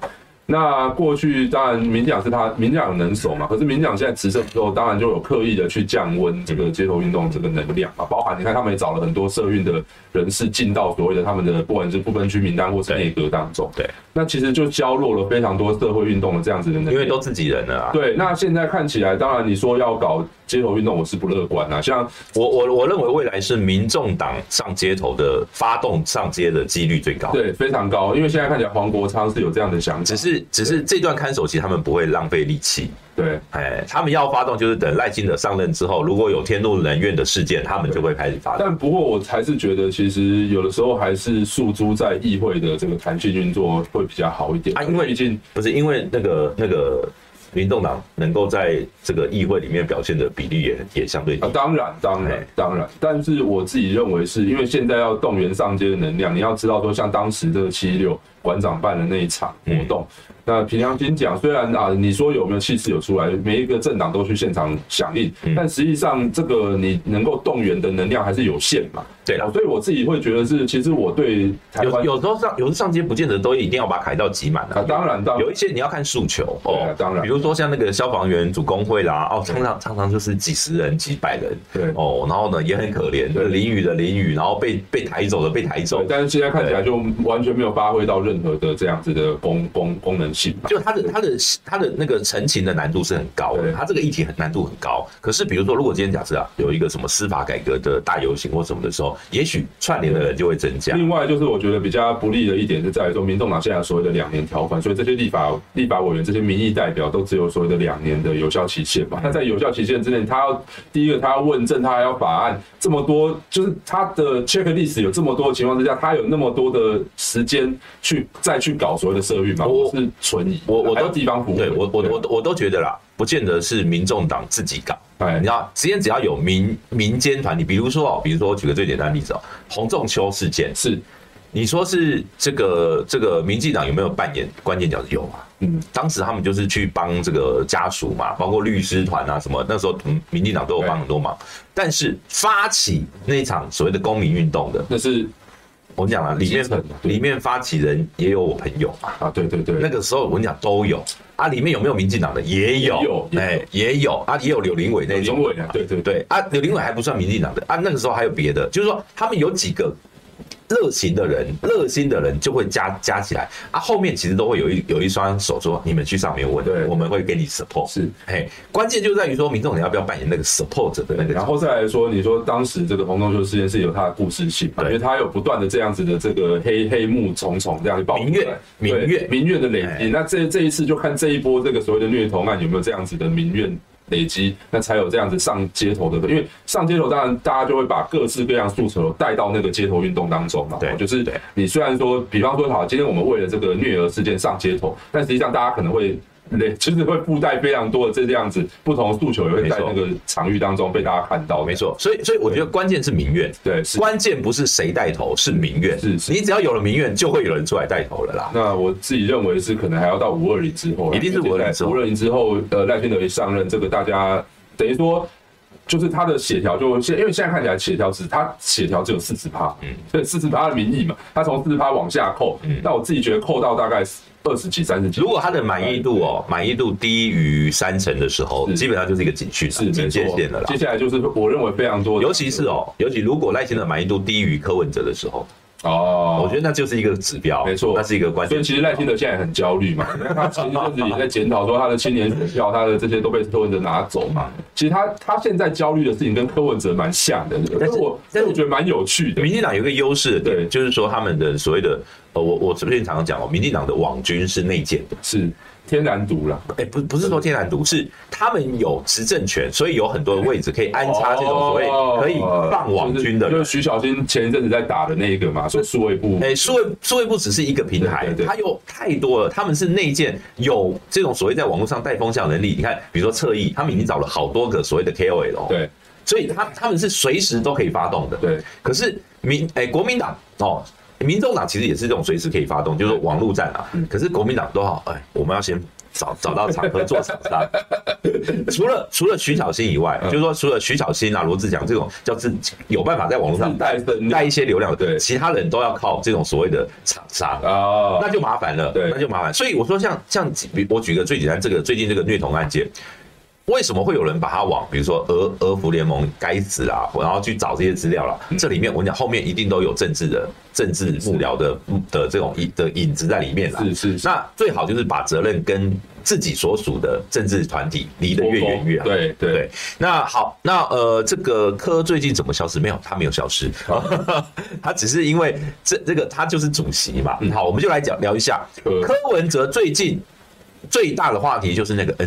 那过去当然民进党有能手嘛，可是民进党现在执政之后，当然就有刻意的去降温这个街头运动这个能量嘛，包含你看他们也找了很多社运的人士进到所谓的他们的不管是不分区名单或是内阁当中， 对， 那其实就削弱了非常多社会运动的这样子的能量， 因为都自己人了啊。 对，那现在看起来，当然你说要搞街头运动，我是不乐观啊。像我认为未来是民众党上街头的发动上街的几率最高， 对，非常高，因为现在看起来黄国昌是有这样的想法， 只是这段看守期他们不会浪费力气。 对， 他们要发动就是等赖清德上任之后，如果有天怒人怨的事件，他们就会开始发动。 但不过我还是觉得，其实有的时候还是诉诸在议会的这个弹性运作会比较好一点啊，因为毕竟不是因为那个民众党能够在这个议会里面表现的比例也相对低啊，当然，但是我自己认为是因为现在要动员上街的能量，你要知道说，像当时这个716馆长办的那一场活动。那凭良心讲，虽然啊，你说有没有气势有出来，每一个政党都去现场响应，但实际上这个你能够动员的能量还是有限嘛。 对了， 所以我自己会觉得是，其实我对台湾有时候上街不见得都一定要把凯道挤满啊。 当然， 有一些你要看诉求哦，当然， 比如说像那个消防员组工会啦，常常就是几十人、几百人， 对哦，然后呢也很可怜，淋雨的淋雨，然后被抬走的被抬走， 但是现在看起来就完全没有发挥到任何的这样子的功能性嘛。 就他的那个陈情的难度是很高的，他这个议题难度很高。可是比如说，如果今天假设有一个什么司法改革的大游行或什么的时候，也许串联的人就会增加。 另外就是我觉得比较不利的一点是在于说，民众党现在所谓的2年条款，所以这些立法委员、这些民意代表都只有所谓的2年的有效期限嘛。那在有效期限之内，第一个他要问政，他还要法案，这么多，就是他的 checklist 有这么多的情况之下，他有那么多的时间再去搞所谓的社运嘛？我是存疑，还有地方服务， 对我都觉得啦，不见得是民众党自己搞。你知道，今天只要有民间团体，比如说我举个最简单的例子洪仲丘事件是， 你说是这个民进党有没有扮演关键角色？有啊，当时他们就是去帮这个家属嘛，包括律师团啊什么，那时候民进党都有帮很多忙，但是发起那一场所谓的公民运动的， 那是。 我跟你讲啊，里面发起人也有我朋友嘛。 啊，对， 那个时候我跟你讲都有啊，里面有没有民进党的也有，也有啊，也有柳林伟那种。 柳林伟啊，对啊，柳林伟还不算民进党的啊，那个时候还有别的，就是说他们有几个热心的人就会加起来啊，后面其实都会有一双手说你们去上面问，我们会给你 support。是，关键就在于说民众你要不要扮演那个 support 的那个。 然后再来说，你说当时这个洪仲丘事件是有它的故事性嘛？因为它有不断的这样子的这个黑幕重重这样去爆出来，民怨的累积。那这一次就看这一波这个所谓的虐童案有没有这样子的民怨累积，那才有这样子上街头的，因为上街头当然大家就会把各式各样诉求带到那个街头运动当中嘛。对，就是你虽然说，比方说好，今天我们为了这个虐儿事件上街头，但实际上大家可能会。其实会附带非常多的这样子不同的诉求，也会在那个场域当中被大家看到。 没错，所以我觉得关键是民怨， 对， 关键不是谁带头，是民怨。是你只要有了民怨，就会有人出来带头了啦。 那我自己认为是可能还要到520之后， 一定是 520之后，赖清德一上任，这个大家等于说。就是他的协调，因为现在看起来他协调只有40%，所以40%的民意嘛，他从40%往下扣，但我自己觉得扣到大概20几、30几。 如果他的满意度低于30%的时候，基本上就是一个警讯，是警戒线了啦。 接下来就是我认为非常多的， 尤其如果赖清德满意度低于柯文哲的时候。我觉得那就是一个指标， 没错， 那是一个关键。 所以其实赖清德现在很焦虑嘛，他前一阵子也在检讨说他的青年选票，他的这些都被柯文哲拿走嘛。其实他现在焦虑的事情跟柯文哲蛮像的，但是我觉得蛮有趣的。 民进党有一个优势的点，就是说他们的所谓的我最近常常讲民进党的网军是内建的， 是。天然独了， 不是说天然独，是他们有执政权，所以有很多的位置可以安插这种所谓可以放网军的人。 就是徐小新前一阵子在打的那一个嘛，说数位部， 数位部只是一个平台，它有太多了，他们是内建有这种所谓在网络上带风向能力。你看，比如说侧翼，他们已经找了好多个所谓的 KOL， 对，所以他们是随时都可以发动的。对，可是国民党民众党其实也是这种随时可以发动，就是网络战啊。可是国民党都好，我们要先找到合作厂商。除了徐小新以外，就是说除了徐小新啊、罗志祥这种叫是有办法在网络上带一些流量的，其他人都要靠这种所谓的厂商啊，那就麻烦了，那就麻烦。所以我说像我举个最简单，最近这个虐童案件。为什么会有人把它往比如说俄服联盟该死啊，然后去找这些资料啦？这里面我跟你讲，后面一定都有政治幕僚的这种的影子在里面啦。 是。 那最好就是把责任跟自己所属的政治团体离得越远越好。对。那好，那这个柯最近怎么消失？没有，他没有消失，他只是因为这个他就是主席嘛。好，我们就来聊一下柯文哲最近最大的话题就是那个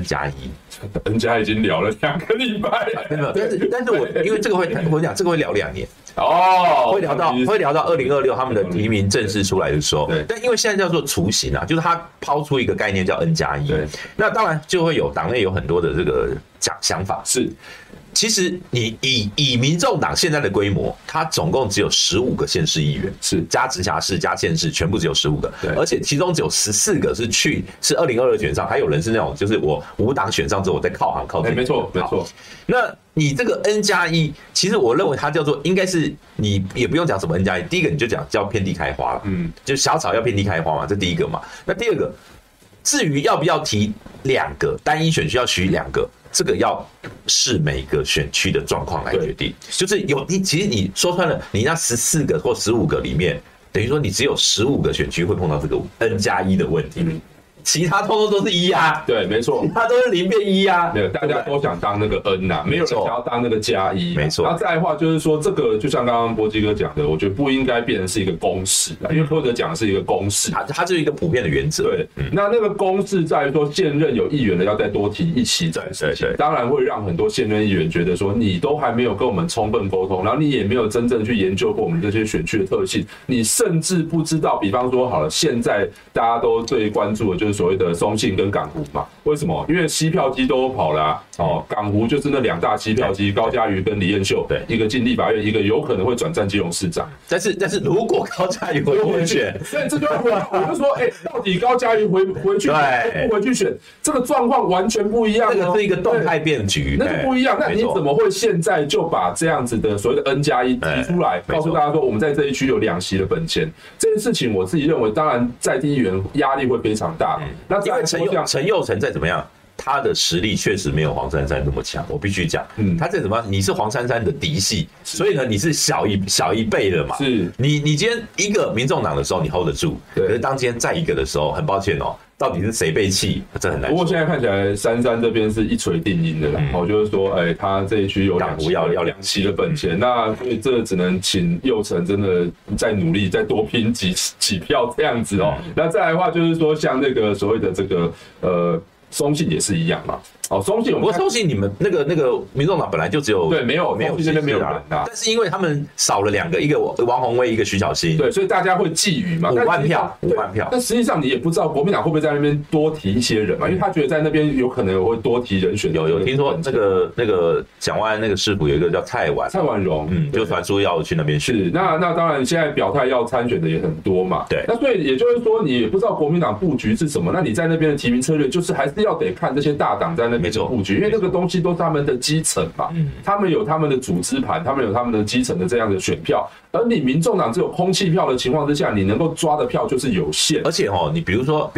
N+1。 已经聊了2个礼拜了， 没有，但是我因为这个我讲这个会聊2年哦， 会聊到2026他们的提名正式出来的时候，但因为现在叫做雏形啊，就是他抛出一个概念叫 N+1，那当然就会有党内有很多的这个想法是。 其实你以民众党现在的规模，它总共只有15个县市议员， 是加直辖市加县市，全部只有15个，而且其中只有14个是2022选上，还有人是那种就是我无党选上之后我再靠近， 没错。 那你这个 N+1，其实我认为它叫做应该是你也不用讲什么 N+1，第一个你就讲叫遍地开花了，就小草要遍地开花嘛，这第一个嘛。那第二个，至于要不要提2个单一选区要取2个。这个要视每个选区的状况来决定，就是其实你说穿了，你那14个或15个里面，等于说你只有15个选区会碰到这个 N+1的问题。其他通通都是1啊， 对，没错， 其他都是0变1啊， 对，大家都想当那个 N 啊，没有人想要当那个+1， 没错。 然后再来的话就是说，这个就像刚刚波基哥讲的，我觉得不应该变成是一个公式啦，因为柯文哲讲的是一个公式， 它就是一个普遍的原则。 对，那个公式在于说，现任有议员的要再多提1期这件事情，当然会让很多现任议员觉得说，你都还没有跟我们充分沟通，然后你也没有真正去研究过我们这些选区的特性，你甚至不知道，比方说好了，现在大家都最关注的就是所谓的松信跟港湖嘛，为什么？因为吸票机都跑了啊，港湖就是那2大吸票机，高嘉瑜跟李彦秀，对，一个进立法院，一个有可能会转战基隆市长。 但是如果高嘉瑜回选， 所以这就我就说，到底高嘉瑜回去不回去选，这个状况完全不一样， 那个是一个动态变局， 那就不一样。那你怎么会现在就把这样子的所谓的 N+1 提出来，告诉大家说我们在这一区有2席的本钱？这件事情我自己认为，当然在地议员压力会非常大。那因为陈佑成再怎么样，他的实力确实没有黄珊珊那么强，我必须讲。他再怎么样，你是黄珊珊的嫡系，所以呢，你是小一辈的嘛。 是， 你今天一个民众党的时候你 hold 得住，可是当今天再一个的时候，很抱歉哦。到底是谁被气？这很难说。 不过现在看起来，珊珊这边是一锤定音的啦。就是说，他这一区有2期的本钱，那所以这只能请佑成真的再努力，再多拼几票这样子哦。那再来的话，就是说像那个所谓的这个松信也是一样嘛。松信， 不过松信你们那个民众党本来就只有没有那边没有人啊， 但是因为他们少了2个，一个王宏威，一个徐小新， 对，所以大家会觊觎嘛，5 万票。 但实际上你也不知道国民党会不会在那边多提一些人嘛，因为他觉得在那边有可能会多提人选。 有听说那个蒋万安那个市府有一个叫蔡婉蓉，就传出要去那边选。 是，那当然现在表态要参选的也很多嘛， 对。 那所以也就是说你也不知道国民党布局是什么，那你在那边的提名策略就是还是要得看这些大党在那边的布局，因为那个东西都是他们的基层嘛，他们有他们的组织盘，他们有他们的基层的这样的选票，而你民众党只有空气票的情况之下，你能够抓的票就是有限。 而且你比如说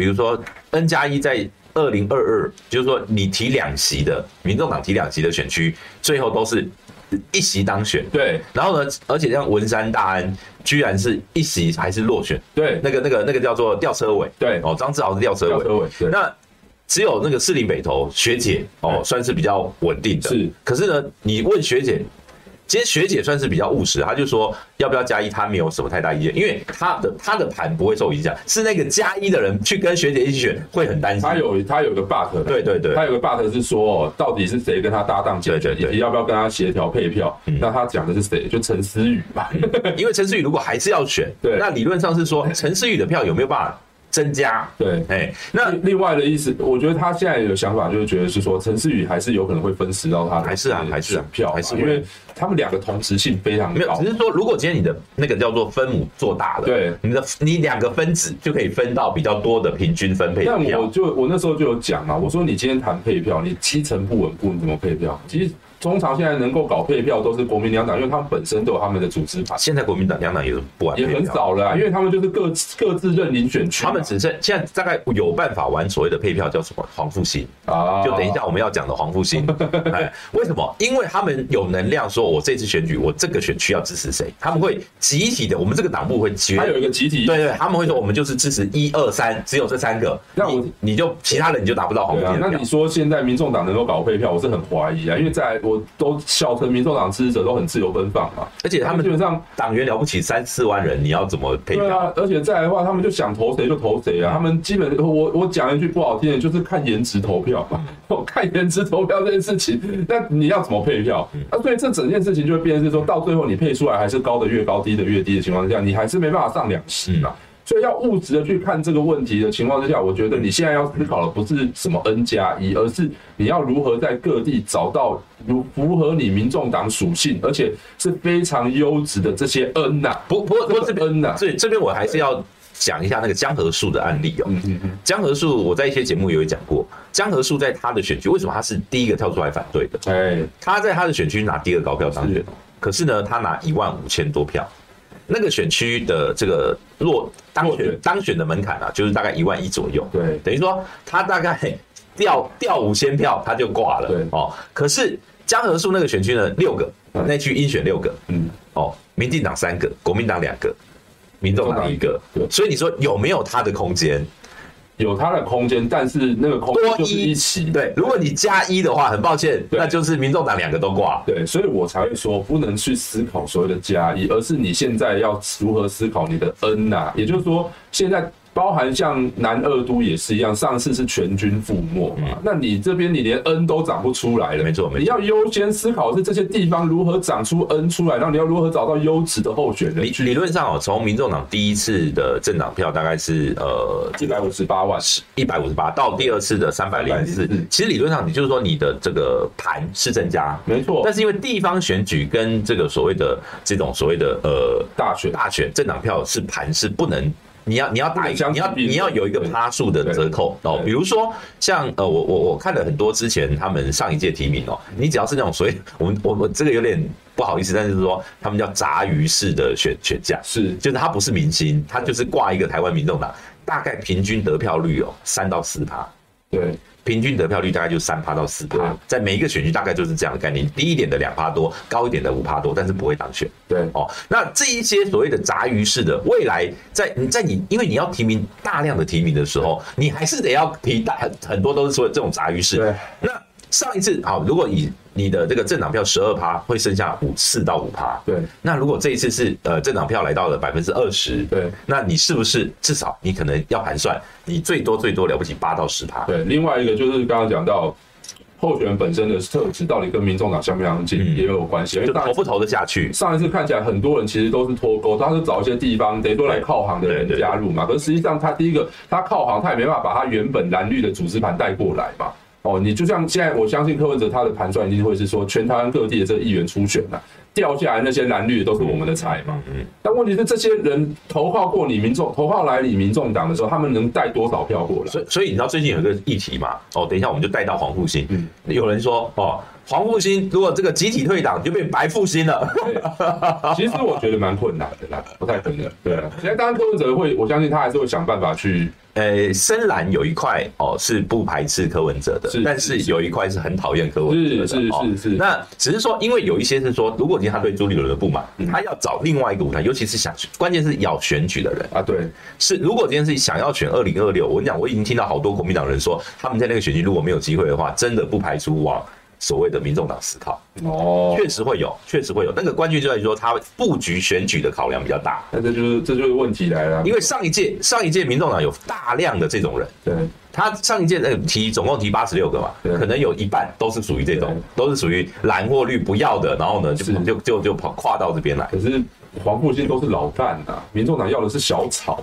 N+1 在2022，就是说你提2席的民众党提2席的选区，最后都是1席当选。 对， 然后呢，而且像文山大安居然是1席还是落选。 对， 那个叫做吊车尾。 对， 张志豪是吊车尾。那只有那个士林北投学姐算是比较稳定的。是，可是呢，你问学姐，其实学姐算是比较务实，她就说要不要+1，她没有什么太大意见，因为她的盘不会受影响，是那个+1的人去跟学姐一起选会很担心。 他有个 bug， 对，他有个 bug 是说到底是谁跟他搭档竞选，以及要不要跟他协调配票。那他讲的是谁？就陈思宇吧。 因为陈思宇如果还是要选，那理论上是说陈思宇的票有没有办法增加。 对，那另外的意思，我觉得他现在有想法，就是觉得是说陈思宇还是有可能会分食到他的， 还是选票，还是因为他们两个同时性非常高。 没有，只是说如果今天你的那个叫做分母做大了， 对， 你两个分子就可以分到比较多的平均分配的票。 但我那时候就有讲啊，我说你今天谈配票，你基层不稳固，你怎么配票？其实通常现在能够搞配票都是国民两党，因为他们本身都有他们的组织盘。 现在国民党两党也不玩配票， 也很少了啊，因为他们就是各自认领选区， 他们只剩现在大概有办法玩所谓的配票，叫什么黄复兴啊？ 就等一下我们要讲的黄复兴。为什么？因为他们有能量，说我这次选举我这个选区要支持谁，他们会集体的，我们这个党部会他有一个集体， 对，他们会说我们就是支持1、2、3，只有这3个，那你就其他人你就拿不到黄复兴的票。 那你说现在民众党能够搞配票，我是很怀疑啊，因为我都笑称民众党支持者都很自由奔放嘛， 而且他们基本上党员了不起3、4万人，你要怎么配票？ 对啊，而且再来的话，他们就想投谁就投谁啊，他们基本我讲一句不好听的，就是看颜值投票嘛。看颜值投票这件事情，那你要怎么配票？所以这整件事情就会变成是说，到最后你配出来还是高的越高，低的越低的情况之下，你还是没办法上2席嘛。所以要务实的去看这个问题的情况之下，我觉得你现在要思考的不是什么 N+1，而是你要如何在各地找到符合你民众党属性，而且是非常优质的这些 N 呐。 不过这边 N 呐， 所以这边我还是要讲一下那个江河树的案例哦。江河树我在一些节目也有讲过，江河树在他的选区为什么他是第一个跳出来反对的？他在他的选区拿第2高票当选，可是呢，他拿15000多票。那个选区的这个当选的门槛啊，就是大概11000左右。 对， 等于说他大概掉5000票他就挂了。 对哦，可是江河树那个选区呢，6个，那区应选6个。民进党3个，国民党2个，民众党1个。所以你说有没有他的空间？ 有它的空间，但是那个空间就是1席。 对，如果你加1的话，很抱歉，那就是民众党2个都挂。 对，所以我才会说不能去思考所谓的加1，而是你现在要如何思考你的 N 啊，也就是说现在。包含像南2都也是一样，上次是全军覆没嘛，那你这边你连 N 都长不出来了， 没错， 你要优先思考是这些地方如何长出 N 出来，然后你要如何找到优质的候选人。 理论上从民众党第一次的政党票大概是 158万 ，158到第2次的304，其实理论上你就是说你的这个盘是增加，没错，但是因为地方选举跟这个所谓的这种所谓的大选政党票是盘是不能。你要打一个，你要有一个趴数的折扣哦。比如说像我看了很多之前他们上一届提名哦，你只要是那种所谓我这个有点不好意思，但是说他们叫杂鱼式的选项，就是他不是明星，他就是挂一个台湾民众党，大概平均得票率3到4%，对。平均得票率大概就3%到4%，在每一个选区大概就是这样的概念，低一点的2%多，高一点的5%多，但是不会当选。对哦，那这一些所谓的杂鱼式的，未来在你因为你要提名大量的提名的时候，你还是得要提很多都是说这种杂鱼式。对，那上一次好，如果以你的这个政党票12%会剩下4到5%，对。那如果这一次是政党票来到了20%，对，那你是不是至少你可能要盘算，你最多了不起8到10%？对。 另外一个就是刚刚讲到候选人本身的特质到底跟民众党相不相近也有关系， 就投不投得下去。 上一次看起来很多人其实都是脱钩，他是找一些地方等于说来靠行的人加入嘛，可是实际上他第一个他靠行，他也没办法把他原本蓝绿的组织盘带过来嘛。你就像现在，我相信柯文哲他的盘算一定会是说，全台湾各地的这个议员初选掉下来那些蓝绿都是我们的菜嘛。但问题是，这些人投靠过你投靠来你民众党的时候，他们能带多少票过来？ 所以你知道最近有一个议题嘛？等一下我们就带到黄复兴。有人说黄复兴如果这个集体退党，就变白复兴了。 其实我觉得蛮困难的啦，不太可能。对啊，现在当然柯文哲我相信他还是会想办法去。 深蓝有一块是不排斥柯文哲的，但是有一块是很讨厌柯文哲的。是。那只是说，因为有一些是说，如果今天他对朱立伦的不满，他要找另外一个舞台，尤其是关键是要选举的人啊。对，是如果今天是想要选2026，我跟你讲，我已经听到好多国民党人说，他们在那个选区如果没有机会的话，真的不排除往所谓的民众党思考。确实会有。那个关键就在于说，他布局选举的考量比较大。 那这就是问题来了。 因为上一届民众党有大量的这种人，对，他上一届总共提86个嘛，可能有一半都是属于这种，都是属于蓝或绿不要的，然后呢就跨到这边来。 可是黄复兴都是老干民众党要的是小草啊。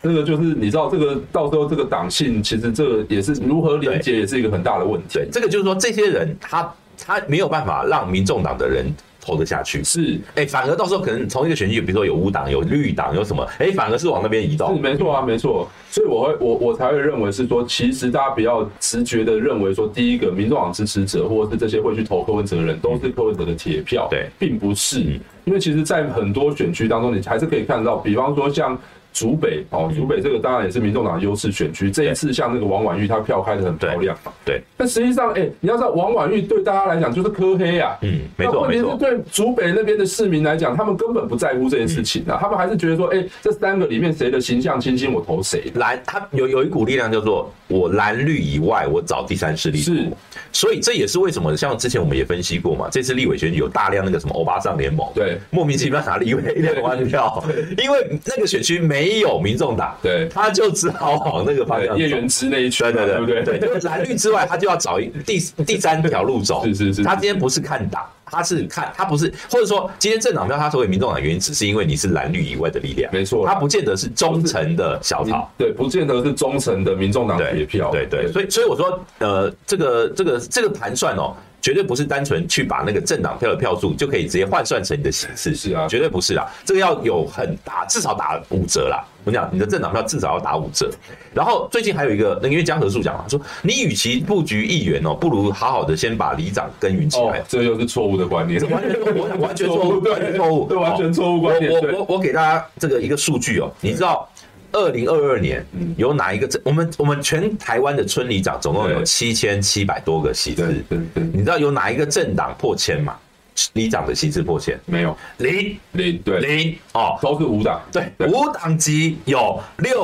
这个就是你知道，这个到时候这个党性，其实这个也是如何连结，也是一个很大的问题。 对，这个就是说，这些人他没有办法让民众党的人投得下去， 是， 反而到时候可能从一个选区，比如说有无党、有绿党、有什么，反而是往那边移动。 是没错啊，没错。所以我才会认为是说，其实大家不要直觉的认为说，第一个民众党支持者或者是这些会去投柯文哲的人，都是柯文哲的铁票， 对， 并不是。因为其实，在很多选区当中，你还是可以看到，比方说像竹北竹北这个当然也是民众党优势选区。这一次像那个王婉玉，她票开得很漂亮嘛。 对。 但实际上，你要知道，王婉玉对大家来讲就是柯黑啊。 没错没错。 问题是对竹北那边的市民来讲，他们根本不在乎这件事情啊，他们还是觉得说，这3个里面谁的形象清新，我投谁。 他有一股力量叫做我蓝绿以外，我找第三势力。 是。 所以这也是为什么，像之前我们也分析过嘛，这次立委选举有大量那个什么欧巴桑联盟， 对， 莫名其妙拿立委2万票，因为那个选区没有民众党， 对， 他就只好往那个方向走。 叶元之那一区， 对不对？ 对，这个蓝绿之外，他就要找第3条路走。 是。 他今天不是看党，他不是，或者说今天政党票他成为民众党原因，只是因为你是蓝绿以外的力量， 没错， 他不见得是忠诚的小草， 对，不见得是忠诚的民众党铁票， 对，所以我说，这个盘算绝对不是单纯去把那个政党票的票数就可以直接换算成你的席次， 是啊， 绝对不是啦，这个要有至少打5折啦。我讲你的政党票至少要打5折。然后最近还有一个，因为江河树讲嘛，说你与其布局议员不如好好的先把里长耕耘起来。 这又是错误的观念， 完全错误， 对，完全错误观念。 我给大家这个一个数据你知道2022年有哪一个我们全台湾的村里长总共有7700多个席次，你知道有哪一个政党破1000吗？里长的席次破1000没有，零，对， 都是无党， 对，无党籍有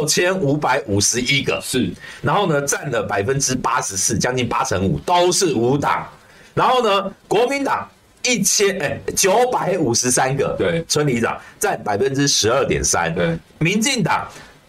6551个， 是， 然后呢占了84%，将近85%都是无党，然后呢国民党953个， 对， 村里长占12.3%， 对， 民进党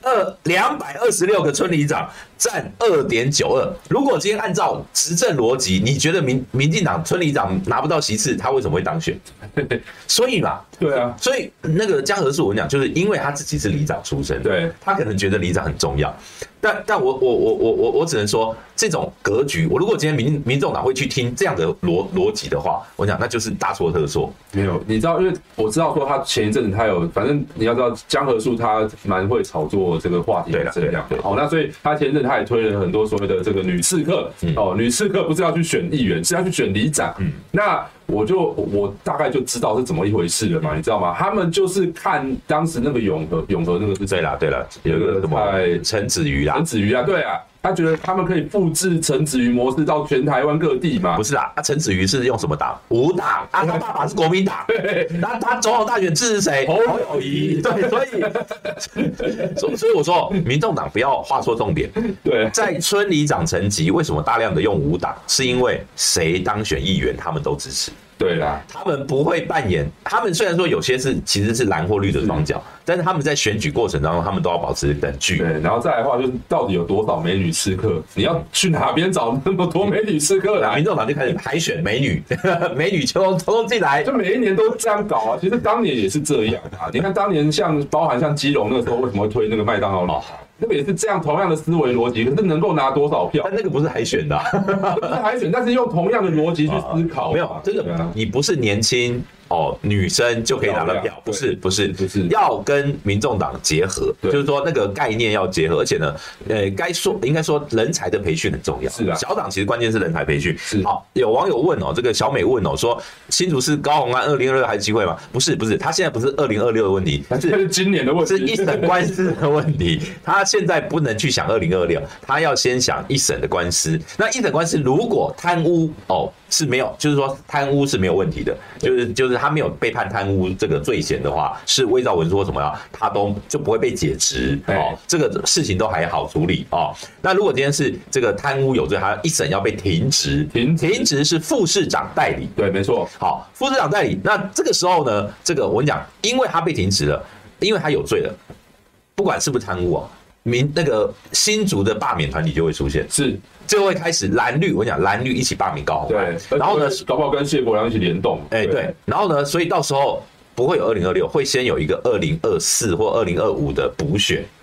226个村里长占2.92%。如果今天按照执政逻辑，你觉得民进党村里长拿不到席次，他为什么会当选？所以嘛， 对啊， 所以那个江河树我讲，就是因为他自己是里长出身， 对， 他可能觉得里长很重要。但我只能说，这种格局，我如果今天民众党会去听这样的逻辑的话，我讲那就是大错特错。 没有，你知道，因为我知道说他前一阵子他有，反正你要知道江河树他蛮会炒作这个话题的这样。好，那所以他前一阵他也推了很多所谓的这个女刺客，女刺客不是要去选议员，是要去选里长。那我大概就知道是怎么一回事了嘛，你知道吗？他们就是看当时那个永和那个是对了，有一个什么陈子瑜啊， 对啊，他觉得他们可以复制陈子瑜模式到全台湾各地嘛？ 不是啊，陈子瑜是用什么党？无党啊，他爸爸是国民党，他总统大选支持谁？侯友宜，对，所以我说，民众党不要画错重点。 对， 在村里长层级，为什么大量的用无党？是因为谁当选议员，他们都支持。 对啦， 他们不会扮演，他们虽然说有些其实是蓝或绿的双角，但是他们在选举过程当中，他们都要保持等距。 对，然后再来的话，就是到底有多少美女刺客？你要去哪边找那么多美女刺客来？ 民众党就开始海选美女，美女通通进来， 就每一年都这样搞啊。其实当年也是这样啊。你看当年包含像基隆那个时候，为什么会推那个麦当劳？那个也是这样同样的思维逻辑，可是能够拿多少票？ 但那个不是海选的， 不是海选，但是用同样的逻辑去思考。 没有，真的，你不是年轻女生就可以拿到票，不是，要跟民众党结合，就是说那个概念要结合，而且呢，应该说人才的培训很重要。 是啊， 小党其实关键是人才培训。好，有网友问这个小美问说，新竹市高虹安2026还有机会吗？不是，他现在不是2026的问题， 是今年的问题， 是一审官司的问题。他现在不能去想2026，他要先想一审的官司。那一审官司如果贪污是没有，就是说贪污是没有问题的，就是他没有被判贪污这个罪嫌的话，是伪造文书或什么样，他都就不会被解职这个事情都还好处理那如果今天是这个贪污有罪，他一审要被停职，停职是副市长代理， 对，没错。 好，副市长代理，那这个时候呢，这个我跟你讲，因为他被停职了，因为他有罪了，不管是不是贪污那个新竹的罢免团体就会出现，就会开始蓝绿，我讲蓝绿一起罢免高虹安， 对，然后呢，搞不好跟谢国良一起联动， 对，然后呢，所以到时候不会有2026，会先有一个2024或2025的补选，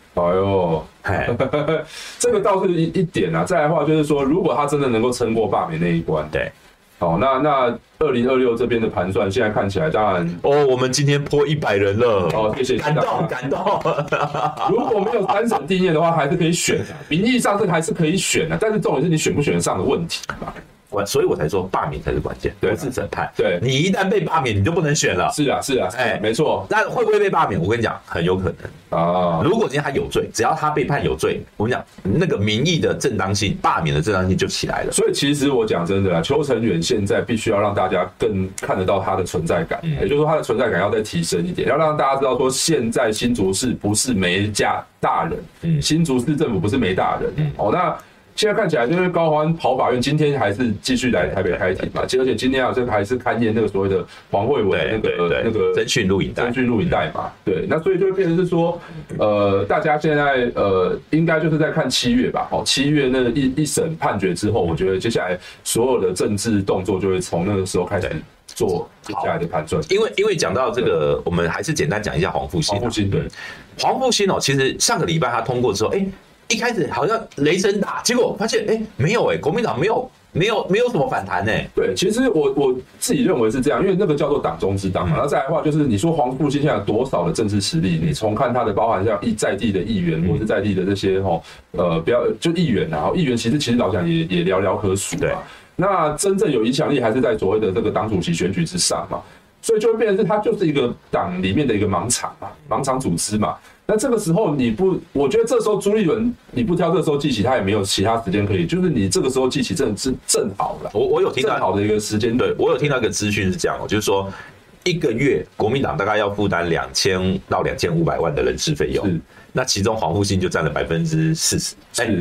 哎呦，这个倒是一点啊。再来的话就是说，如果他真的能够撑过罢免那一关， 对， 好，那2026这边的盘算，现在看起来当然我们今天破100人了， 谢谢， 感动。 如果没有3审定谳的话，还是可以选的，名义上这个还是可以选的，但是重点是你选不选得上的问题嘛。 所以我才说罢免才是关键，不是审判。 对， 你一旦被罢免，你就不能选了。 是啊，没错。 那会不会被罢免？我跟你讲，很有可能啊。如果今天他有罪，只要他被判有罪，我跟你讲，那个民意的正当性、罢免的正当性就起来了。 所以其实我讲真的啦，邱成远现在必须要让大家更看得到他的存在感，也就是说他的存在感要再提升一点，要让大家知道说，现在新竹市不是没大人，新竹市政府不是没大人。那现在看起来，因为高虹安跑法院今天还是继续来台北开庭嘛，而且今天好像还是勘验那个所谓的黄慧文那个侦讯录影带嘛，对，那所以就会变成是说，大家现在应该就是在看7月吧，7月那一审判决之后，我觉得接下来所有的政治动作就会从那个时候开始做接下来的盘算。 因为讲到这个，我们还是简单讲一下黄复兴。 对， 黄复兴其实上个礼拜他通过之后，一开始好像雷声大，结果发现没有国民党没有什么反弹对，其实我自己认为是这样，因为那个叫做党中之党嘛。然后再来的话，就是你说黄复兴现在有多少的政治实力？你从看他的包含像在地的议员，或是在地的这些不要就议员啊，议员其实老讲也寥寥可数嘛。那真正有影响力还是在所谓的这个党主席选举之上嘛。所以就会变成是它就是一个党里面的一个盲场嘛，盲场组织嘛。那这个时候我觉得这时候朱立伦你不挑这时候记起，他也没有其他时间可以，就是你这个时候记起真的是正好了。 我有听到正好的一个时间， 对我有听到一个资讯是这样就是说1个月国民党大概要负担2000到2500万的人事费用，那其中黄复兴就占了40%，是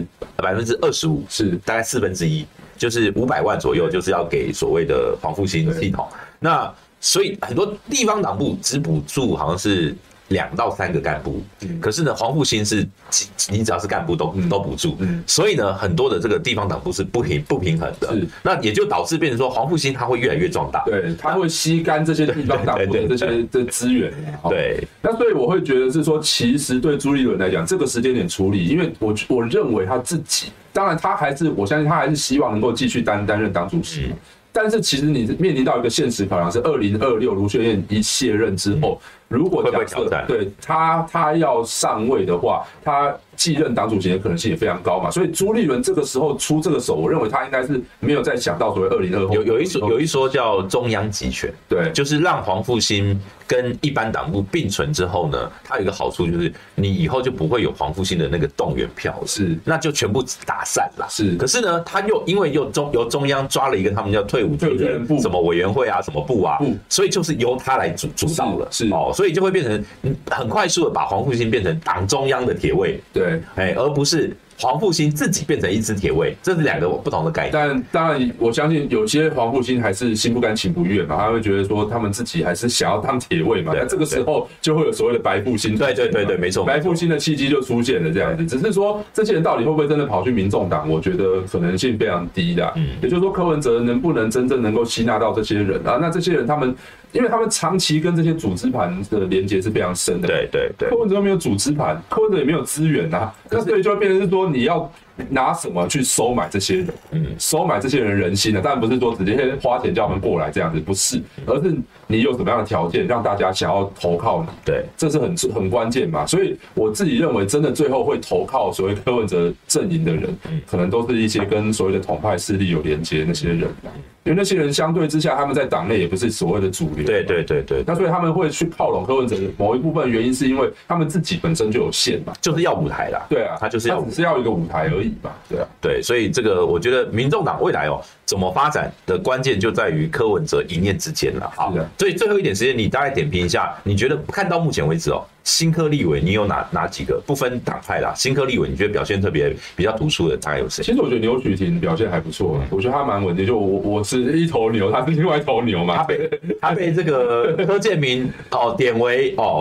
25%，是大概1/4，就是500万左右，就是要给所谓的黄复兴系统。那所以很多地方党部只补助好像是2到3个干部，可是呢，黄复兴是你只要是干部都补助，所以呢，很多的这个地方党部是不平衡的，那也就导致变成说黄复兴他会越来越壮大， 对，他会吸干这些地方党部的这些资源， 对。 那所以我会觉得是说，其实对朱立伦来讲，这个时间点处理，因为我认为他自己，当然我相信他还是希望能够继续担任党主席。但是其实你面临到一个现实考量是2026卢秀燕一卸任之后，如果假设对他要上位的话，他继任党主席的可能性也非常高嘛。所以朱立伦这个时候出这个手，我认为他应该是没有再想到所谓2026 有一说叫中央集权，对，就是让黄复兴跟一般党部并存之后呢，它有一个好处就是你以后就不会有黄复兴的那个动员票，那就全部打散了。可是呢，他因为由中央抓了一个他们叫退伍军人什么委员会啊，什么部啊，所以就是由他来主导了，所以就会变成很快速的把黄复兴变成党中央的铁卫，对，而不是黄复兴自己变成一支铁卫，这是2个不同的概念。 但当然，我相信有些黄复兴还是心不甘情不愿嘛，他会觉得说他们自己还是想要当铁卫嘛。那这个时候就会有所谓的白复兴， 对，没错， 白复兴的契机就出现了这样子。只是说这些人到底会不会真的跑去民众党，我觉得可能性非常低的。也就是说，柯文哲能不能真正能够吸纳到这些人啊？那这些人因为他们长期跟这些组织盘的连结是非常深的。对，柯文哲没有组织盘，柯文哲也没有资源啊，那所以就会变成是说你要拿什么去收买这些人？收买这些人人心的，当然不是说直接花钱叫他们过来这样子，不是，而是你有什么样的条件让大家想要投靠你？对，这是很关键嘛。所以我自己认为，真的最后会投靠所谓柯文哲阵营的人，可能都是一些跟所谓的统派势力有连接的那些人。因为那些人相对之下，他们在党内也不是所谓的主流。对。那所以他们会去靠拢柯文哲某一部分原因，是因为他们自己本身就有线嘛， 就是要舞台啦。对啊，他只是要一个舞台而已嘛。对啊， 对，所以这个我觉得民众党未来怎么发展的关键就在于柯文哲一念之间了。好，所以最后一点时间，你大概点评一下，你觉得看到目前为止新科立委你有哪几个不分党派啦？新科立委你觉得表现比较突出的大概有谁？ 其实我觉得牛许婷表现还不错，我觉得他蛮稳定。就我是一头牛，他是另外一头牛嘛。 他被这个柯建铭点为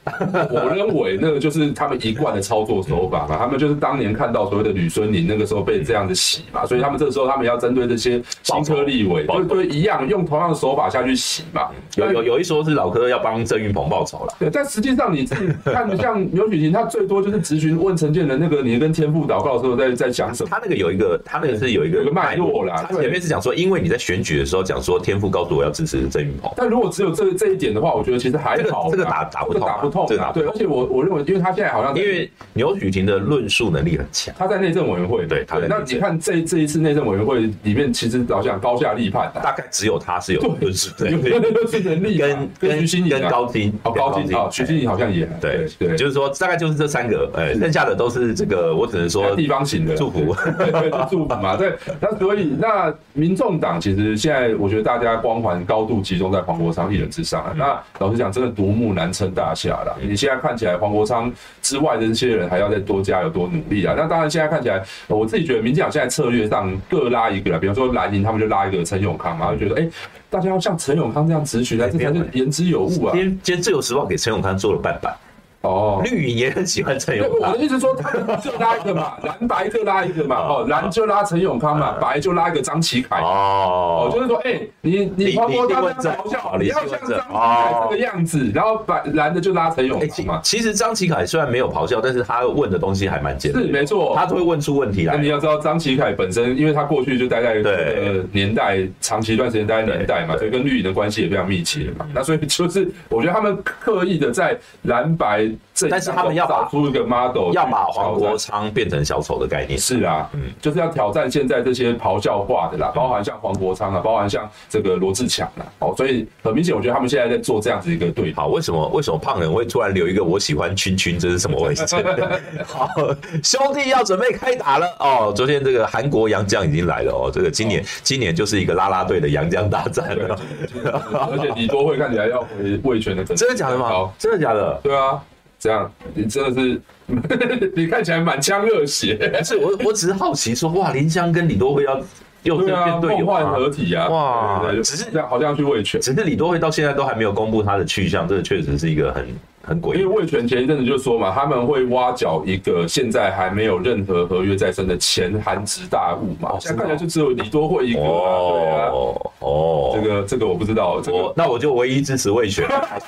我认为那个就是他们一贯的操作手法嘛，他们就是当年看到所谓的吕孙林那个时候被这样子洗嘛，所以他们这个时候他们要针对这些新科立委，对一样用同样的手法下去洗嘛。 有一说是老柯要帮郑运鹏报仇了， 对，但实际上你自己看，像刘许婷，他最多就是质询问陈建仁那个你跟天父祷告的时候在讲什么？ 他那个是有一个脉络啦。 他前面是讲说，因为你在选举的时候讲说天父告诉我要支持郑运鹏， 但如果只有这一点的话，我觉得其实还好。 这个打不痛， 对，而且我认为，因为他现在好像因为刘许婷的论述能力很强， 他在内政委员会， 对， 那你看这一次内政委员会里面，其实老想高下立判， 大概只有他是有论述能力， 跟徐欣怡跟高金徐欣怡好像也对，就是说大概就是这3个，剩下的都是这个，我只能说地方型的祝福， 对，祝福嘛，对，那所以那民众党其实现在我觉得大家光环高度集中在黄国昌一人之上啊，那老实讲，真的独木难撑大夏啦。你现在看起来黄国昌之外的这些人还要再多加油多努力啊。那当然现在看起来，我自己觉得民进党现在策略上各拉一个啦，比方说蓝营他们就拉一个陈永康嘛，就觉得大家要像陈永康这样质询，这才是言之有物啊。 今天自由时报给陈永康做了半版。绿营也很喜欢陈永康。 我的意思说，他们就拉一个嘛，蓝白各拉一个嘛，蓝就拉陈永康嘛，白就拉一个张启凯。就是说，你黄国昌这样咆哮，你要像张启凯这个样子，然后蓝的就拉陈永康嘛。 其实张启凯虽然没有咆哮，但是他问的东西还蛮简单。 是没错， 他都会问出问题来。 那你要知道，张启凯本身，因为他过去就待在这个年代，长期一段时间待在年代嘛，所以跟绿营的关系也非常密切嘛。那所以就是我觉得他们刻意的在蓝白。 但是他们要找出一个 model， 要把黄国昌变成小丑的概念。 是啊，就是要挑战现在这些咆哮化的啦，包含像黄国昌啊，包含像这个罗志强啦。所以很明显，我觉得他们现在在做这样子一个对比。 好，为什么胖人会突然留一个我喜欢圈，这是什么回事？好，兄弟要准备开打了哦！昨天这个韩国洋将已经来了哦，这个今年就是一个啦啦队的洋将大战了。 而且李多惠看起来要回味全的， 真的假的吗？真的假的？ 对啊。这样，你真的是，你看起来满腔热血。 不是我只是好奇说，哇，林湘跟李多惠要又变队友， 梦幻合体啊！ 哇， 只是好像要去味全， 只是李多惠到现在都还没有公布他的去向，这个确实是一个很诡异。 因为味全前一阵子就说嘛，他们会挖角一个现在还没有任何合约在身的前韩职大物嘛，现在看起来就只有李多惠一个啊，对啊。这个我不知道， 那我就唯一支持味全。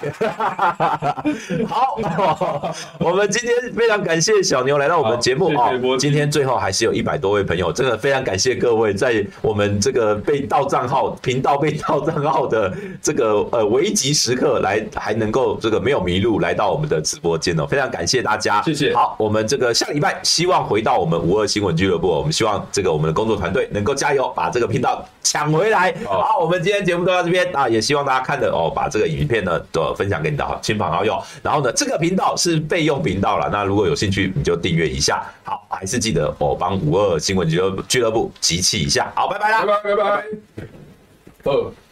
好，我们今天非常感谢小牛来到我们节目啊！今天最后还是有100多位朋友，真的非常感谢各位在我们这个被盗账号频道被盗账号的这个危急时刻还能够这个没有迷路来到我们的直播间哦，非常感谢大家， 谢谢。 好，我们这个下礼拜希望回到我们52新闻俱乐部，我们希望这个我们的工作团队能够加油，把这个频道抢回来。好，我们今天节目都到这边啊，也希望大家看的把这个影片呢分享给你的亲朋好友。然后呢，这个频道是备用频道了，那如果有兴趣你就订阅一下。好，还是记得帮52新闻俱乐部集气一下。好，拜拜啦， 拜拜。